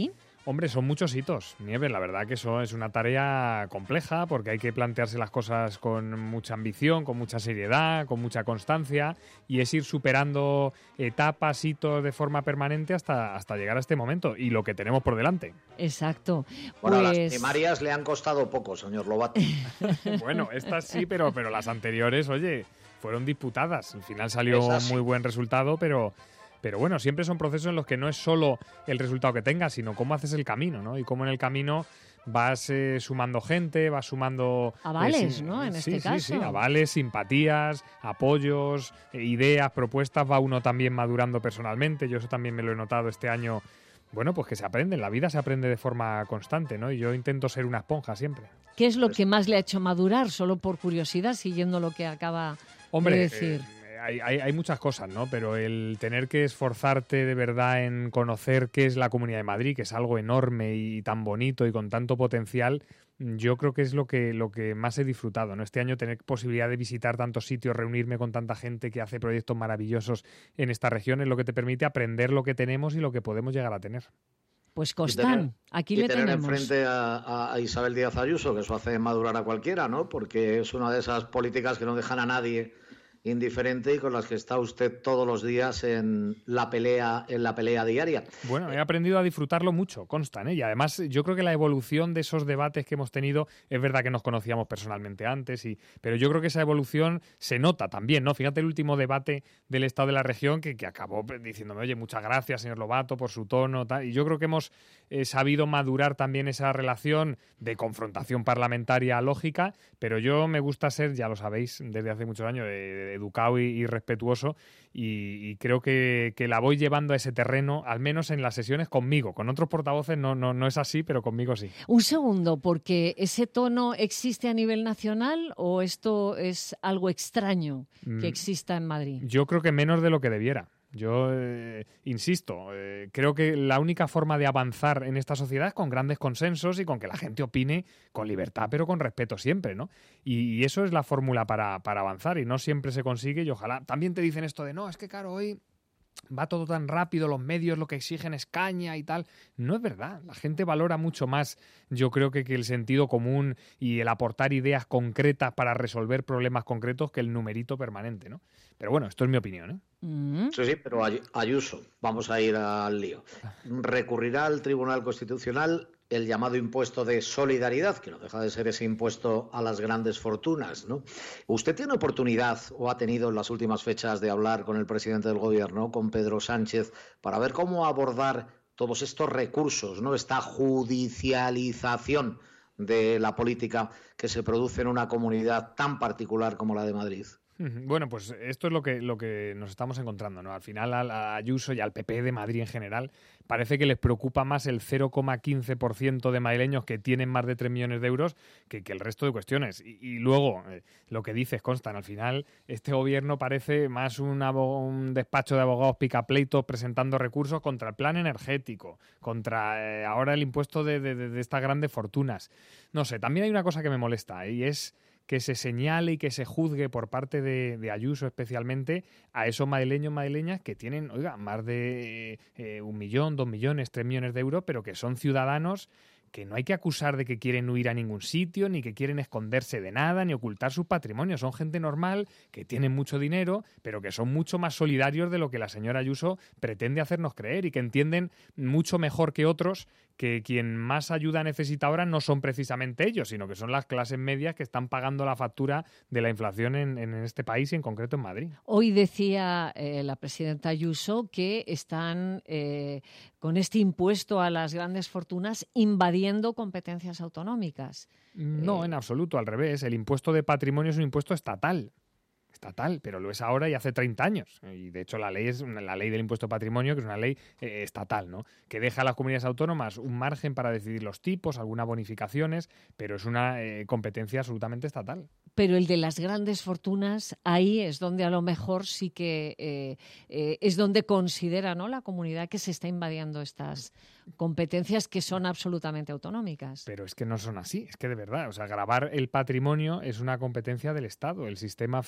Hombre, son muchos hitos, Nieves. La verdad que eso es una tarea compleja porque hay que plantearse las cosas con mucha ambición, con mucha seriedad, con mucha constancia, y es ir superando etapas, hitos de forma permanente hasta, hasta llegar a este momento y lo que tenemos por delante. Exacto. Bueno, pues... las primarias le han costado poco, señor Lobato. Bueno, estas sí, pero, pero las anteriores, oye, fueron disputadas. Al final salió un muy buen resultado, pero... Pero bueno, siempre son procesos en los que no es solo el resultado que tengas, sino cómo haces el camino, ¿no? Y cómo en el camino vas eh, sumando gente, vas sumando... Avales, eh, ¿no? En sí, este sí, caso. Sí, avales, simpatías, apoyos, eh, ideas, propuestas. Va uno también madurando personalmente. Yo eso también me lo he notado este año. Bueno, pues que se aprende. En la vida se aprende de forma constante, ¿no? Y yo intento ser una esponja siempre. ¿Qué es lo que más le ha hecho madurar? Solo por curiosidad, siguiendo lo que acaba Hombre, de decir. Eh, Hay, hay, hay muchas cosas, ¿no? Pero el tener que esforzarte de verdad en conocer qué es la Comunidad de Madrid, que es algo enorme y tan bonito y con tanto potencial, yo creo que es lo que, lo que más he disfrutado, ¿no? Este año tener posibilidad de visitar tantos sitios, reunirme con tanta gente que hace proyectos maravillosos en esta región, es lo que te permite aprender lo que tenemos y lo que podemos llegar a tener. Pues Costán, aquí le tenemos. Y tener enfrente a, a Isabel Díaz Ayuso, que eso hace madurar a cualquiera, ¿no? Porque es una de esas políticas que no dejan a nadie indiferente y con las que está usted todos los días en la pelea en la pelea diaria. Bueno, he aprendido a disfrutarlo mucho, constan, ¿eh? Y además yo creo que la evolución de esos debates que hemos tenido, es verdad que nos conocíamos personalmente antes, y, pero yo creo que esa evolución se nota también, ¿no? Fíjate el último debate del Estado de la Región que, que acabó diciéndome, oye, muchas gracias, señor Lobato, por su tono, tal, y yo creo que hemos eh, sabido madurar también esa relación de confrontación parlamentaria lógica, pero yo me gusta ser, ya lo sabéis, desde hace muchos años, de, de educado y, y respetuoso, y, y creo que, que la voy llevando a ese terreno, al menos en las sesiones conmigo. Con otros portavoces no, no, no es así, pero conmigo sí. Un segundo, porque ¿ese tono existe a nivel nacional o esto es algo extraño que exista en Madrid? Yo creo que menos de lo que debiera. Yo eh, insisto, eh, creo que la única forma de avanzar en esta sociedad es con grandes consensos y con que la gente opine con libertad, pero con respeto siempre, ¿no? Y, y eso es la fórmula para, para avanzar, y no siempre se consigue, y ojalá. También te dicen esto de, no, es que claro, hoy va todo tan rápido, los medios lo que exigen es caña y tal. No es verdad. La gente valora mucho más, yo creo, que, que el sentido común y el aportar ideas concretas para resolver problemas concretos que el numerito permanente, ¿no? Pero bueno, esto es mi opinión, ¿eh? Mm. Sí, sí, pero Ayuso, vamos a ir al lío. Recurrirá al Tribunal Constitucional el llamado impuesto de solidaridad, que no deja de ser ese impuesto a las grandes fortunas, ¿no? ¿Usted tiene oportunidad o ha tenido en las últimas fechas de hablar con el presidente del Gobierno, con Pedro Sánchez, para ver cómo abordar todos estos recursos, ¿no? Esta judicialización de la política que se produce en una comunidad tan particular como la de Madrid? Bueno, pues esto es lo que, lo que nos estamos encontrando, ¿no? Al final a Ayuso y al P P de Madrid en general parece que les preocupa más el cero coma quince por ciento de madrileños que tienen más de tres millones de euros que, que el resto de cuestiones. Y, y luego, eh, lo que dices, Constan, al final este gobierno parece más un, un despacho de abogados picapleitos presentando recursos contra el plan energético, contra eh, ahora el impuesto de, de, de estas grandes fortunas. No sé, también hay una cosa que me molesta, ¿eh? Y es que se señale y que se juzgue por parte de, de Ayuso especialmente a esos madrileños, madrileñas que tienen, oiga, más de eh, un millón, dos millones, tres millones de euros, pero que son ciudadanos que no hay que acusar de que quieren huir a ningún sitio, ni que quieren esconderse de nada, ni ocultar sus patrimonios. Son gente normal, que tienen mucho dinero, pero que son mucho más solidarios de lo que la señora Ayuso pretende hacernos creer, y que entienden mucho mejor que otros que quien más ayuda necesita ahora no son precisamente ellos, sino que son las clases medias que están pagando la factura de la inflación en, en este país y en concreto en Madrid. Hoy decía eh, la presidenta Ayuso que están eh, con este impuesto a las grandes fortunas invadiendo competencias autonómicas. No, eh, en absoluto, al revés. El impuesto de patrimonio es un impuesto estatal. Estatal, pero lo es ahora y hace treinta años. Y de hecho la ley es una, la ley del impuesto de patrimonio, que es una ley eh, estatal, ¿no? Que deja a las comunidades autónomas un margen para decidir los tipos, algunas bonificaciones, pero es una eh, competencia absolutamente estatal. Pero el de las grandes fortunas, ahí es donde a lo mejor sí que eh, eh, es donde considera, ¿no?, la comunidad que se está invadiendo estas competencias que son absolutamente autonómicas. Pero es que no son así, es que de verdad, o sea, gravar el patrimonio es una competencia del Estado. El sistema fiscal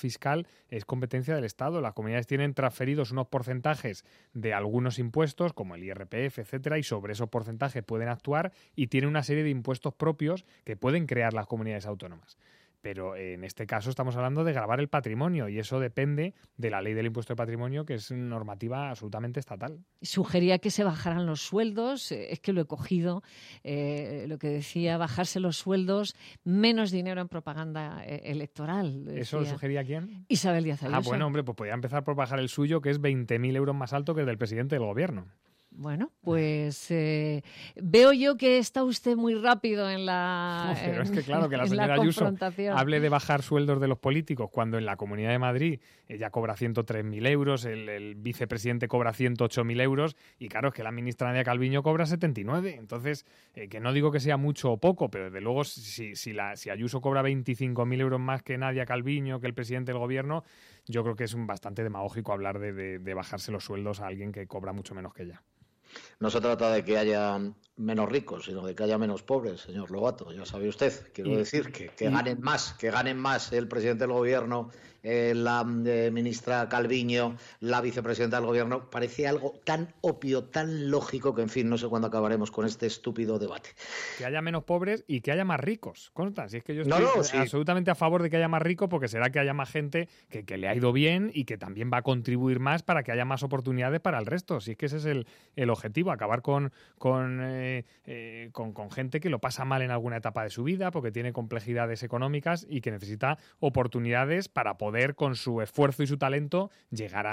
final es competencia del Estado. Las comunidades tienen transferidos unos porcentajes de algunos impuestos, como el I R P F, etcétera, y sobre esos porcentajes pueden actuar y tienen una serie de impuestos propios que pueden crear las comunidades autónomas. Pero en este caso estamos hablando de gravar el patrimonio y eso depende de la ley del impuesto de patrimonio, que es normativa absolutamente estatal. Sugería que se bajaran los sueldos, es que lo he cogido, eh, lo que decía, bajarse los sueldos, menos dinero en propaganda eh, electoral. Decía. ¿Eso lo sugería quién? Isabel Díaz Ayuso. Ah, bueno, hombre, pues podría empezar por bajar el suyo, que es veinte mil euros más alto que el del presidente del gobierno. Bueno, pues eh, veo yo que está usted muy rápido en la no, pero en, es que claro, que la señora la Ayuso hable de bajar sueldos de los políticos cuando en la Comunidad de Madrid ella cobra ciento tres mil euros, el, el vicepresidente cobra ciento ocho mil euros y claro, es que la ministra Nadia Calviño cobra setenta y nueve. Entonces, eh, que no digo que sea mucho o poco, pero desde luego si, si, la, si Ayuso cobra veinticinco mil euros más que Nadia Calviño, que el presidente del gobierno, yo creo que es un bastante demagógico hablar de, de, de bajarse los sueldos a alguien que cobra mucho menos que ella. No se trata de que haya menos ricos, sino de que haya menos pobres, señor Lobato. Ya sabe usted, quiero y, decir que, que y, ganen más, que ganen más el presidente del gobierno, eh, la eh, ministra Calviño, la vicepresidenta del gobierno. Parece algo tan obvio, tan lógico que, en fin, no sé cuándo acabaremos con este estúpido debate. Que haya menos pobres y que haya más ricos, consta. Si es que yo estoy no, no, sí. absolutamente a favor de que haya más ricos, porque será que haya más gente que, que le ha ido bien y que también va a contribuir más para que haya más oportunidades para el resto. Si es que ese es el, el objetivo, acabar con, con, eh, eh, con, con gente que lo pasa mal en alguna etapa de su vida porque tiene complejidades económicas y que necesita oportunidades para poder, con su esfuerzo y su talento, llegar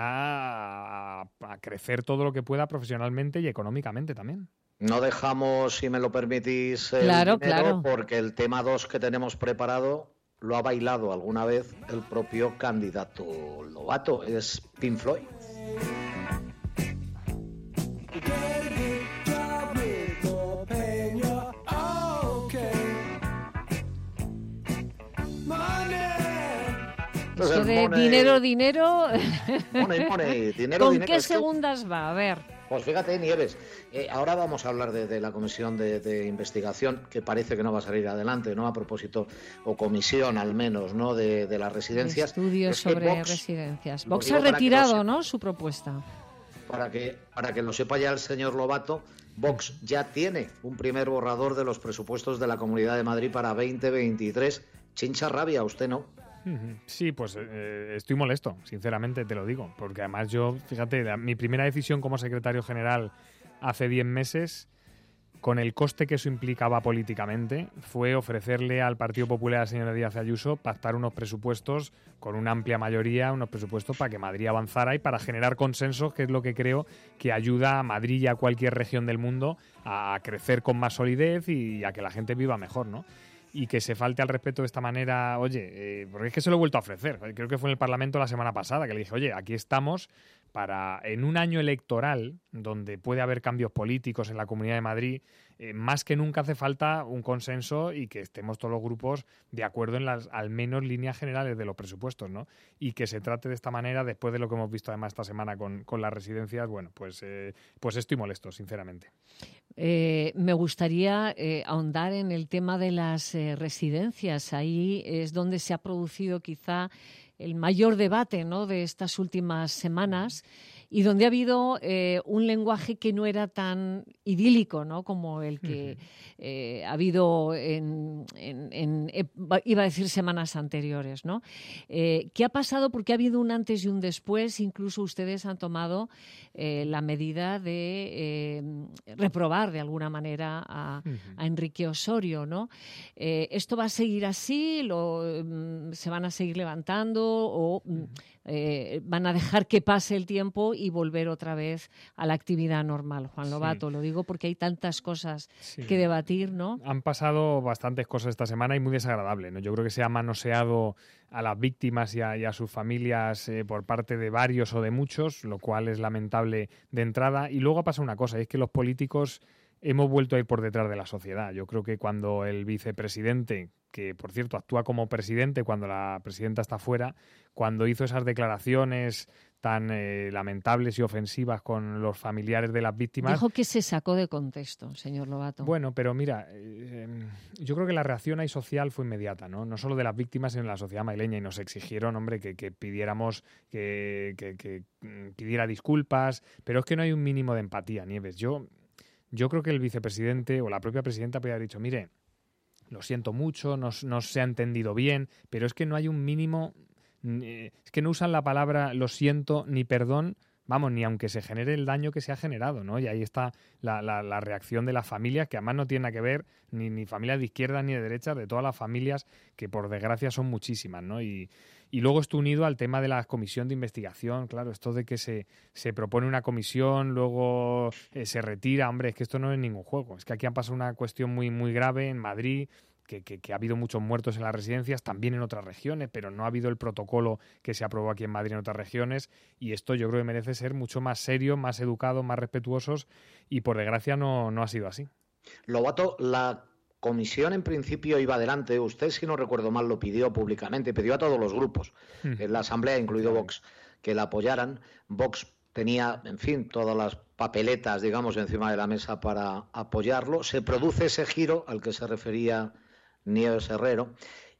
a, a crecer todo lo que pueda profesionalmente y económicamente también. No dejamos, si me lo permitís, el claro, dinero, claro. porque el tema dos que tenemos preparado lo ha bailado alguna vez el propio candidato Lobato, es Pink Floyd. Eso de money, dinero, dinero. Money, money, dinero, ¿Con dinero, qué es segundas que... va? A ver. Pues fíjate, Nieves, eh, ahora vamos a hablar de, de la comisión de, de investigación, que parece que no va a salir adelante, ¿no? A propósito, o comisión al menos, ¿no? De, de las residencias. De estudios es sobre Vox, residencias. Vox ha retirado, no, ¿no? Su propuesta. Para que, para que lo sepa ya el señor Lobato, Vox ya tiene un primer borrador de los presupuestos de la Comunidad de Madrid para veinte veintitrés. Chincha rabia, usted no. Sí, pues eh, estoy molesto, sinceramente te lo digo, porque además yo, fíjate, la, mi primera decisión como secretario general hace diez meses, con el coste que eso implicaba políticamente, fue ofrecerle al Partido Popular, a la señora Díaz Ayuso, pactar unos presupuestos con una amplia mayoría, unos presupuestos para que Madrid avanzara y para generar consensos, que es lo que creo que ayuda a Madrid y a cualquier región del mundo a crecer con más solidez y a que la gente viva mejor, ¿no? Y que se falte al respeto de esta manera, oye, eh, porque es que se lo he vuelto a ofrecer. Creo que fue en el Parlamento la semana pasada que le dije, oye, aquí estamos para, en un año electoral, donde puede haber cambios políticos en la Comunidad de Madrid, eh, más que nunca hace falta un consenso y que estemos todos los grupos de acuerdo en las, al menos, líneas generales de los presupuestos, ¿no? Y que se trate de esta manera, después de lo que hemos visto además esta semana con, con las residencias, bueno, pues, eh, pues estoy molesto, sinceramente. Eh, me gustaría eh, ahondar en el tema de las eh, residencias. Ahí es donde se ha producido quizá el mayor debate, ¿no?, de estas últimas semanas y donde ha habido eh, un lenguaje que no era tan idílico, ¿no?, como el que uh-huh. eh, ha habido en, en, en, iba a decir, semanas anteriores, ¿no? Eh, ¿Qué ha pasado? Porque ha habido un antes y un después. Incluso ustedes han tomado eh, la medida de eh, reprobar de alguna manera a, uh-huh. a Enrique Osorio, ¿no? Eh, ¿Esto va a seguir así? Lo, ¿Se van a seguir levantando o uh-huh. eh, van a dejar que pase el tiempo y volver otra vez a la actividad normal? Juan Lobato, sí. Lo digo porque hay tantas cosas sí. que debatir, ¿no? Han pasado bastantes cosas esta semana y muy desagradable, ¿no? Yo creo que se ha manoseado a las víctimas y a, y a sus familias eh, por parte de varios o de muchos, lo cual es lamentable de entrada. Y luego ha pasado una cosa, y es que los políticos hemos vuelto a ir por detrás de la sociedad. Yo creo que cuando el vicepresidente, que por cierto actúa como presidente cuando la presidenta está fuera, cuando hizo esas declaraciones tan eh, lamentables y ofensivas con los familiares de las víctimas. Dijo que se sacó de contexto, señor Lobato. Bueno, pero mira, eh, yo creo que la reacción ahí social fue inmediata, ¿no? No solo de las víctimas, sino de la sociedad madrileña, y nos exigieron, hombre, que, que pidiéramos que, que, que pidiera disculpas, pero es que no hay un mínimo de empatía, Nieves. Yo, yo creo que el vicepresidente o la propia presidenta podría haber dicho, mire, lo siento mucho, no, no se ha entendido bien, pero es que no hay un mínimo... Es que no usan la palabra lo siento ni perdón, vamos, ni aunque se genere el daño que se ha generado, ¿no? Y ahí está la, la, la reacción de las familias, que además no tiene nada que ver ni, ni familias de izquierda ni de derecha, de todas las familias, que por desgracia son muchísimas, ¿no? Y, y luego esto unido al tema de la comisión de investigación, claro, esto de que se, se propone una comisión, luego eh, se retira, hombre, es que esto no es ningún juego, es que aquí ha pasado una cuestión muy, muy grave en Madrid. Que, que, que ha habido muchos muertos en las residencias, también en otras regiones, pero no ha habido el protocolo que se aprobó aquí en Madrid en otras regiones, y esto yo creo que merece ser mucho más serio, más educados, más respetuosos, y por desgracia no, no ha sido así. Lobato, la comisión en principio iba adelante, usted, si no recuerdo mal, lo pidió públicamente, pidió a todos los grupos, mm. en la Asamblea, incluido Vox, que la apoyaran. Vox tenía, en fin, todas las papeletas, digamos, encima de la mesa para apoyarlo. Se produce ese giro al que se refería Nieves Herrero,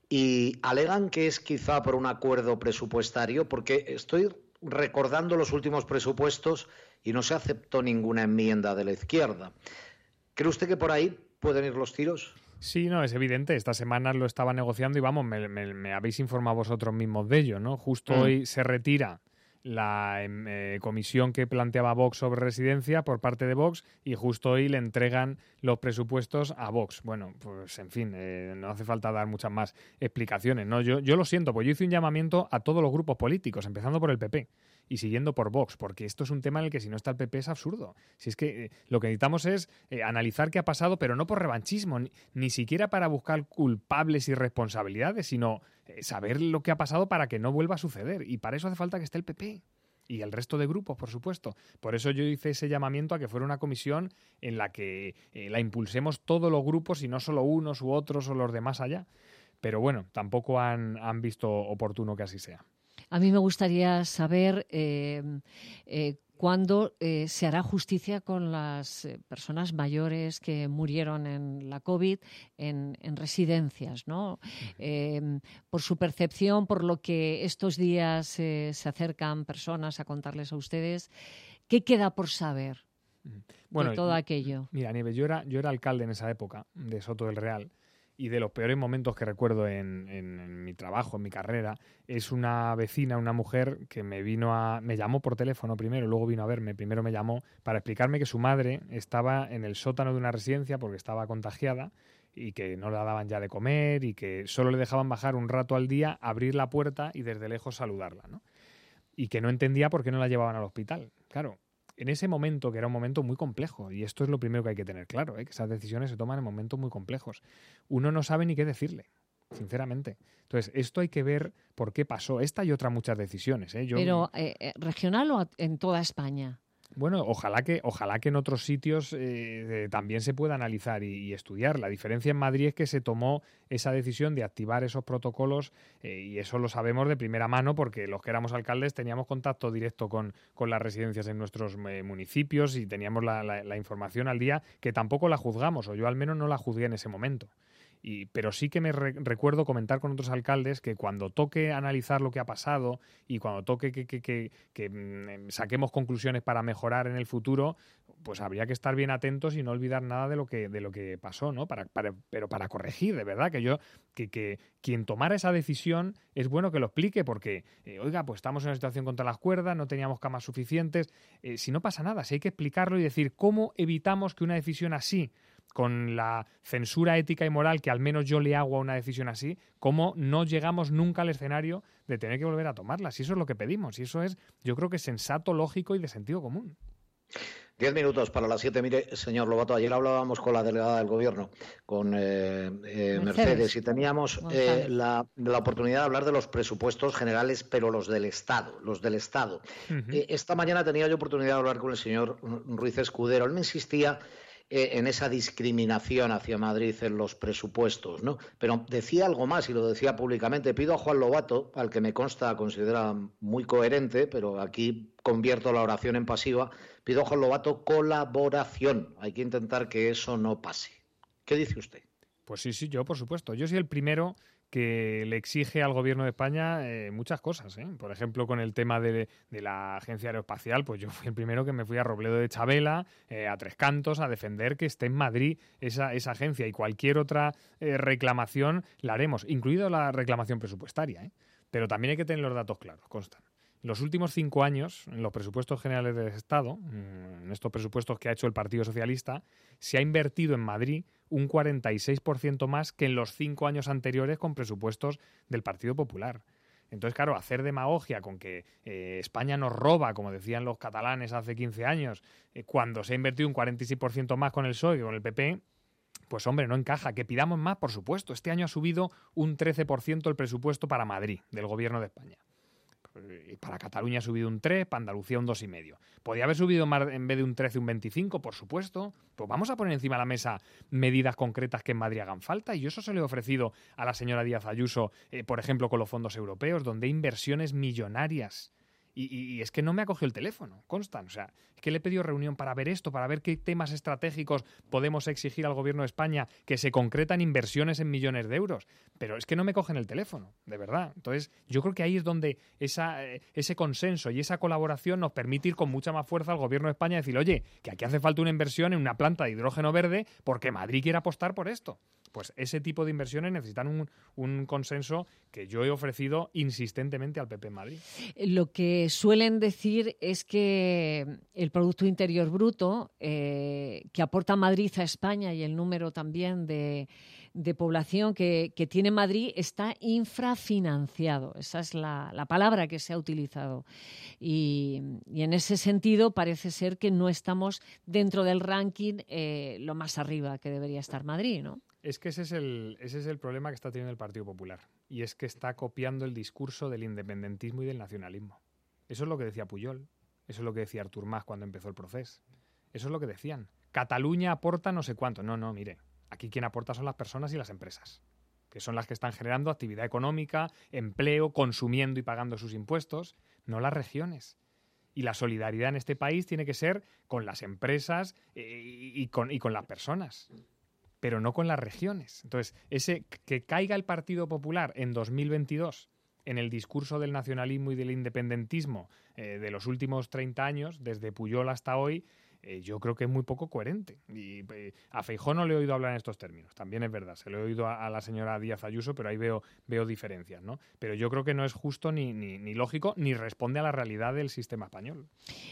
y alegan que es quizá por un acuerdo presupuestario, porque estoy recordando los últimos presupuestos y no se aceptó ninguna enmienda de la izquierda. ¿Cree usted que por ahí pueden ir los tiros? Sí, no, es evidente. Esta semana lo estaba negociando y vamos, me, me, me habéis informado vosotros mismos de ello, ¿no? Justo mm. hoy se retira la eh, comisión que planteaba Vox sobre residencia por parte de Vox, y justo hoy le entregan los presupuestos a Vox. Bueno, pues en fin, eh, no hace falta dar muchas más explicaciones, ¿no? Yo, yo lo siento, pues yo hice un llamamiento a todos los grupos políticos, empezando por el P P y siguiendo por Vox, porque esto es un tema en el que si no está el P P es absurdo. Si es que eh, lo que necesitamos es eh, analizar qué ha pasado, pero no por revanchismo, ni, ni siquiera para buscar culpables y responsabilidades, sino eh, saber lo que ha pasado para que no vuelva a suceder. Y para eso hace falta que esté el P P. Y el resto de grupos, por supuesto. Por eso yo hice ese llamamiento a que fuera una comisión en la que eh, la impulsemos todos los grupos y no solo unos u otros o los de más allá. Pero bueno, tampoco han, han visto oportuno que así sea. A mí me gustaría saber eh, eh, cuándo eh, se hará justicia con las eh, personas mayores que murieron en la COVID en, en residencias, ¿no? Eh, por su percepción, por lo que estos días eh, se acercan personas a contarles a ustedes, ¿qué queda por saber bueno, de todo aquello? Mira, Nieves, yo era, yo era alcalde en esa época de Soto del Real. Y de los peores momentos que recuerdo en, en, en mi trabajo, en mi carrera, es una vecina, una mujer que me vino a, me llamó por teléfono primero, luego vino a verme, primero me llamó para explicarme que su madre estaba en el sótano de una residencia porque estaba contagiada y que no la daban ya de comer y que solo le dejaban bajar un rato al día, abrir la puerta y desde lejos saludarla, ¿no? Y que no entendía por qué no la llevaban al hospital. Claro, en ese momento, que era un momento muy complejo, y esto es lo primero que hay que tener claro, ¿eh? Que esas decisiones se toman en momentos muy complejos. Uno no sabe ni qué decirle, sinceramente. Entonces, esto hay que ver por qué pasó. Esta y otras muchas decisiones. ¿eh? Yo, Pero, eh, ¿regional o en toda España? Bueno, ojalá que, ojalá que en otros sitios eh, también se pueda analizar y, y estudiar. La diferencia en Madrid es que se tomó esa decisión de activar esos protocolos eh, y eso lo sabemos de primera mano porque los que éramos alcaldes teníamos contacto directo con, con las residencias en nuestros eh, municipios y teníamos la, la, la información al día, que tampoco la juzgamos, o yo al menos no la juzgué en ese momento. Y, pero sí que me re recuerdo comentar con otros alcaldes que cuando toque analizar lo que ha pasado y cuando toque que, que, que, que mm, saquemos conclusiones para mejorar en el futuro, pues habría que estar bien atentos y no olvidar nada de lo que, de lo que pasó, ¿no? Para, para, pero para corregir, de verdad, que yo que, que quien tomara esa decisión es bueno que lo explique porque, eh, oiga, pues estamos en una situación contra las cuerdas, no teníamos camas suficientes, eh, si no pasa nada, si hay que explicarlo y decir cómo evitamos que una decisión así, con la censura ética y moral que al menos yo le hago a una decisión así, cómo no llegamos nunca al escenario de tener que volver a tomarla. Si eso es lo que pedimos, y eso es, yo creo que sensato, lógico y de sentido común. Diez minutos para las siete. Mire, señor Lobato, ayer hablábamos con la delegada del Gobierno, con eh, eh, Mercedes. Mercedes, y teníamos eh, la, la oportunidad de hablar de los presupuestos generales, pero los del Estado, los del Estado. Uh-huh. eh, esta mañana tenía yo oportunidad de hablar con el señor Ruiz Escudero. Él me insistía eh, en esa discriminación hacia Madrid en los presupuestos, ¿no? Pero decía algo más, y lo decía públicamente. Pido a Juan Lobato, al que me consta considera muy coherente, pero aquí convierto la oración en pasiva, pido a Juan Lobato colaboración. Hay que intentar que eso no pase. ¿Qué dice usted? Pues sí, sí, yo por supuesto. Yo soy el primero que le exige al Gobierno de España eh, muchas cosas, ¿eh? Por ejemplo, con el tema de, de la Agencia Aeroespacial, pues yo fui el primero que me fui a Robledo de Chabela, eh, a Tres Cantos, a defender que esté en Madrid esa, esa agencia, y cualquier otra eh, reclamación la haremos, incluido la reclamación presupuestaria, ¿eh? Pero también hay que tener los datos claros, constan. En los últimos cinco años, en los presupuestos generales del Estado, en estos presupuestos que ha hecho el Partido Socialista, se ha invertido en Madrid un cuarenta y seis por ciento más que en los cinco años anteriores con presupuestos del Partido Popular. Entonces, claro, hacer demagogia con que eh, España nos roba, como decían los catalanes hace quince años, eh, cuando se ha invertido un cuarenta y seis por ciento más con el P S O E que con el P P, pues hombre, no encaja. Que pidamos más, por supuesto. Este año ha subido un trece por ciento el presupuesto para Madrid, del Gobierno de España. Para Cataluña ha subido un tres, para Andalucía un dos coma cinco. ¿Podría haber subido más en vez de un trece, un veinticinco? Por supuesto. Pues vamos a poner encima de la mesa medidas concretas que en Madrid hagan falta. Y yo eso se lo he ofrecido a la señora Díaz Ayuso, eh, por ejemplo, con los fondos europeos, donde hay inversiones millonarias. Y, y, y es que no me ha cogido el teléfono, constan. O sea, es que le he pedido reunión para ver esto, para ver qué temas estratégicos podemos exigir al Gobierno de España que se concretan inversiones en millones de euros. Pero es que no me cogen el teléfono, de verdad. Entonces, yo creo que ahí es donde esa, ese consenso y esa colaboración nos permite ir con mucha más fuerza al Gobierno de España y decir, oye, que aquí hace falta una inversión en una planta de hidrógeno verde porque Madrid quiere apostar por esto. Pues ese tipo de inversiones necesitan un, un consenso que yo he ofrecido insistentemente al P P en Madrid. Lo que suelen decir es que el Producto Interior Bruto eh, que aporta Madrid a España y el número también de, de población que, que tiene Madrid está infrafinanciado. Esa es la, la palabra que se ha utilizado. Y, y en ese sentido parece ser que no estamos dentro del ranking eh, lo más arriba que debería estar Madrid, ¿no? Es que ese es, el, ese es el problema que está teniendo el Partido Popular. Y es que está copiando el discurso del independentismo y del nacionalismo. Eso es lo que decía Pujol. Eso es lo que decía Artur Mas cuando empezó el proceso. Eso es lo que decían. Cataluña aporta no sé cuánto. No, no, mire. Aquí quien aporta son las personas y las empresas, que son las que están generando actividad económica, empleo, consumiendo y pagando sus impuestos, no las regiones. Y la solidaridad en este país tiene que ser con las empresas y, y, con, y con las personas, pero no con las regiones. Entonces, ese que caiga el Partido Popular en dos mil veintidós en el discurso del nacionalismo y del independentismo eh, de los últimos treinta años, desde Pujol hasta hoy, eh, yo creo que es muy poco coherente. Y eh, a Feijóo no le he oído hablar en estos términos, también es verdad. Se lo he oído a, a la señora Díaz Ayuso, pero ahí veo, veo diferencias, ¿no? Pero yo creo que no es justo ni, ni, ni lógico, ni responde a la realidad del sistema español.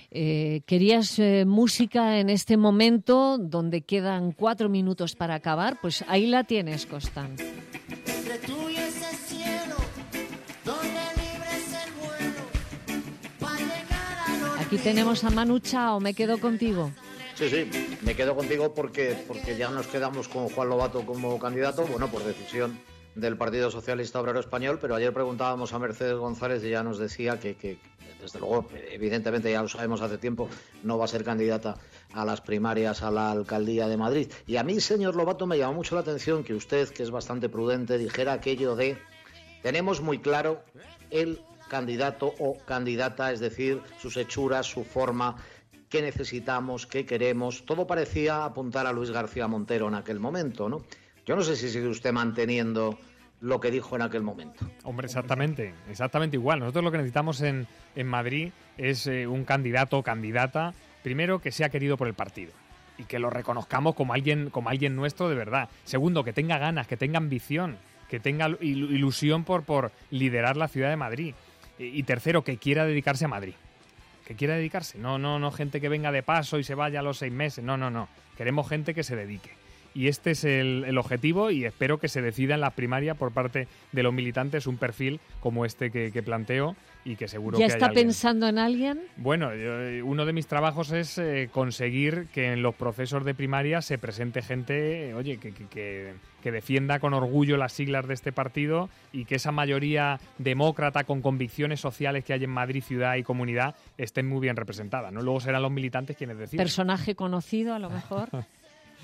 Eh, querías eh, música en este momento, donde quedan cuatro minutos para acabar, pues ahí la tienes, Costan. Entre tú y ese cielo, donde libres el vuelo, para llegar a los Aquí tenemos a Manu Chao, me quedo contigo. Sí, sí, me quedo contigo porque, porque ya nos quedamos con Juan Lobato como candidato, bueno, por decisión del Partido Socialista Obrero Español, pero ayer preguntábamos a Mercedes González y ya nos decía que, que, desde luego, evidentemente ya lo sabemos hace tiempo, no va a ser candidata a las primarias a la Alcaldía de Madrid. Y a mí, señor Lobato, me llamó mucho la atención que usted, que es bastante prudente, dijera aquello de tenemos muy claro el candidato o candidata, es decir, sus hechuras, su forma, qué necesitamos, qué queremos. Todo parecía apuntar a Luis García Montero en aquel momento, ¿no? Yo no sé si sigue usted manteniendo lo que dijo en aquel momento. Hombre, exactamente, exactamente igual. Nosotros lo que necesitamos en, en Madrid es eh, un candidato o candidata, primero, que sea querido por el partido y que lo reconozcamos como alguien, como alguien nuestro de verdad. Segundo, que tenga ganas, que tenga ambición, que tenga ilusión por, por liderar la ciudad de Madrid. Y, y tercero, que quiera dedicarse a Madrid. Que quiera dedicarse. No, no, no gente que venga de paso y se vaya a los seis meses. No, no, no. Queremos gente que se dedique. Y este es el, el objetivo y espero que se decida en la primaria por parte de los militantes un perfil como este que, que planteo y que seguro ¿Ya que está hay alguien. pensando en alguien? Bueno, yo, uno de mis trabajos es eh, conseguir que en los procesos de primaria se presente gente, oye, que, que, que, que defienda con orgullo las siglas de este partido y que esa mayoría demócrata con convicciones sociales que hay en Madrid, ciudad y comunidad estén muy bien representadas, ¿no? Luego serán los militantes quienes decidan. ¿Personaje conocido a lo mejor?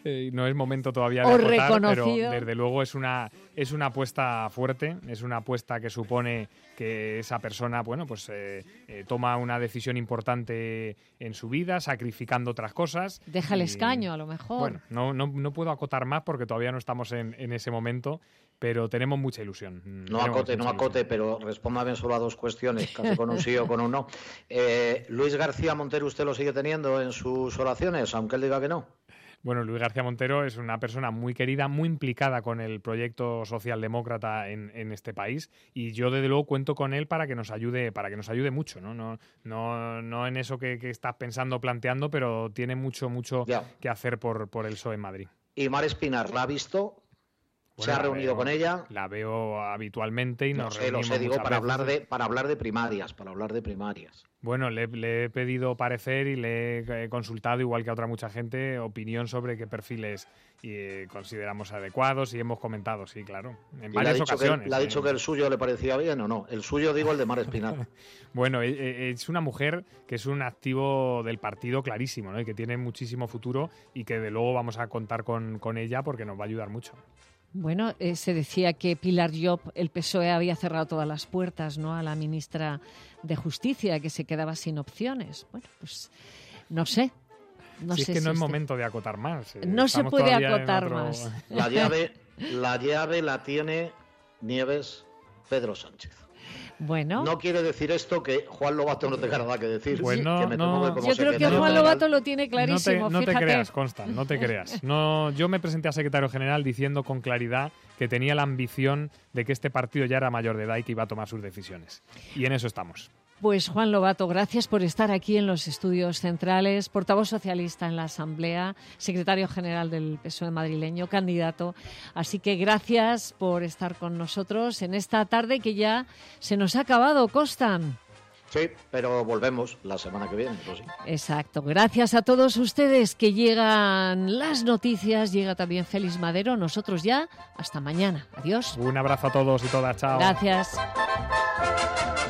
Eh, no es momento todavía de O acotar, reconocido. pero desde luego es una, es una apuesta fuerte, es una apuesta que supone que esa persona, bueno, pues eh, eh, toma una decisión importante en su vida, sacrificando otras cosas. Deja el y, escaño, a lo mejor. Bueno, no, no, no puedo acotar más porque todavía no estamos en, en ese momento, pero tenemos mucha ilusión. No Tenemos acote, no mucha acote, ilusión. pero respóndame solo a dos cuestiones, casi con un sí o con un no. Eh, Luis García Montero, ¿usted lo sigue teniendo en sus oraciones, aunque él diga que no? Bueno, Luis García Montero es una persona muy querida, muy implicada con el proyecto socialdemócrata en, en este país, y yo desde luego cuento con él para que nos ayude, para que nos ayude mucho, ¿no? No, no, no en eso que, que estás pensando, planteando, pero tiene mucho, mucho Ya. que hacer por, por el P S O E en Madrid. ¿Y Mar Espinar la ha visto? ¿Se Bueno, ha la reunido veo- con ella? La veo habitualmente y No nos sé, lo reunimos sé, digo, muchas para hablar, veces. de, para hablar de primarias, para hablar de primarias. Bueno, le, le he pedido parecer y le he eh, consultado, igual que a otra mucha gente, opinión sobre qué perfiles eh, consideramos adecuados, y hemos comentado, sí, claro, en ¿Y le ha varias dicho que- ocasiones. ¿Le ha eh. dicho que el suyo le parecía bien o no? El suyo, digo, el de Mar Espinar. Bueno, e- e- es una mujer que es un activo del partido clarísimo, ¿no? Y que tiene muchísimo futuro, y que de luego vamos a contar con, con ella porque nos va a ayudar mucho. Bueno, eh, se decía que Pilar Llop, el P S O E, había cerrado todas las puertas, ¿no?, a la ministra de Justicia, que se quedaba sin opciones. Bueno, pues no sé. No si sé es que si no es este- momento de acotar más. eh, No se estamos puede todavía en acotar otro- más. La llave, la llave la tiene Nieves Pedro Sánchez. Bueno. No quiere decir esto que Juan Lobato no tenga nada que decir. Pues no, que me no. temo que como Yo creo que secretario Juan general- Lobato lo tiene clarísimo, No te, no te fíjate. creas, Consta, no te creas. No, yo me presenté a secretario general diciendo con claridad que tenía la ambición de que este partido ya era mayor de edad y que iba a tomar sus decisiones. Y en eso estamos. Pues Juan Lobato, gracias por estar aquí en los estudios centrales, portavoz socialista en la Asamblea, secretario general del P S O E madrileño, candidato. Así que gracias por estar con nosotros en esta tarde que ya se nos ha acabado, Costan. Sí, pero volvemos la semana que viene, eso sí. Exacto. Gracias a todos ustedes, que llegan las noticias, llega también Félix Madero. Nosotros ya, hasta mañana. Adiós. Un abrazo a todos y todas. Chao. Gracias.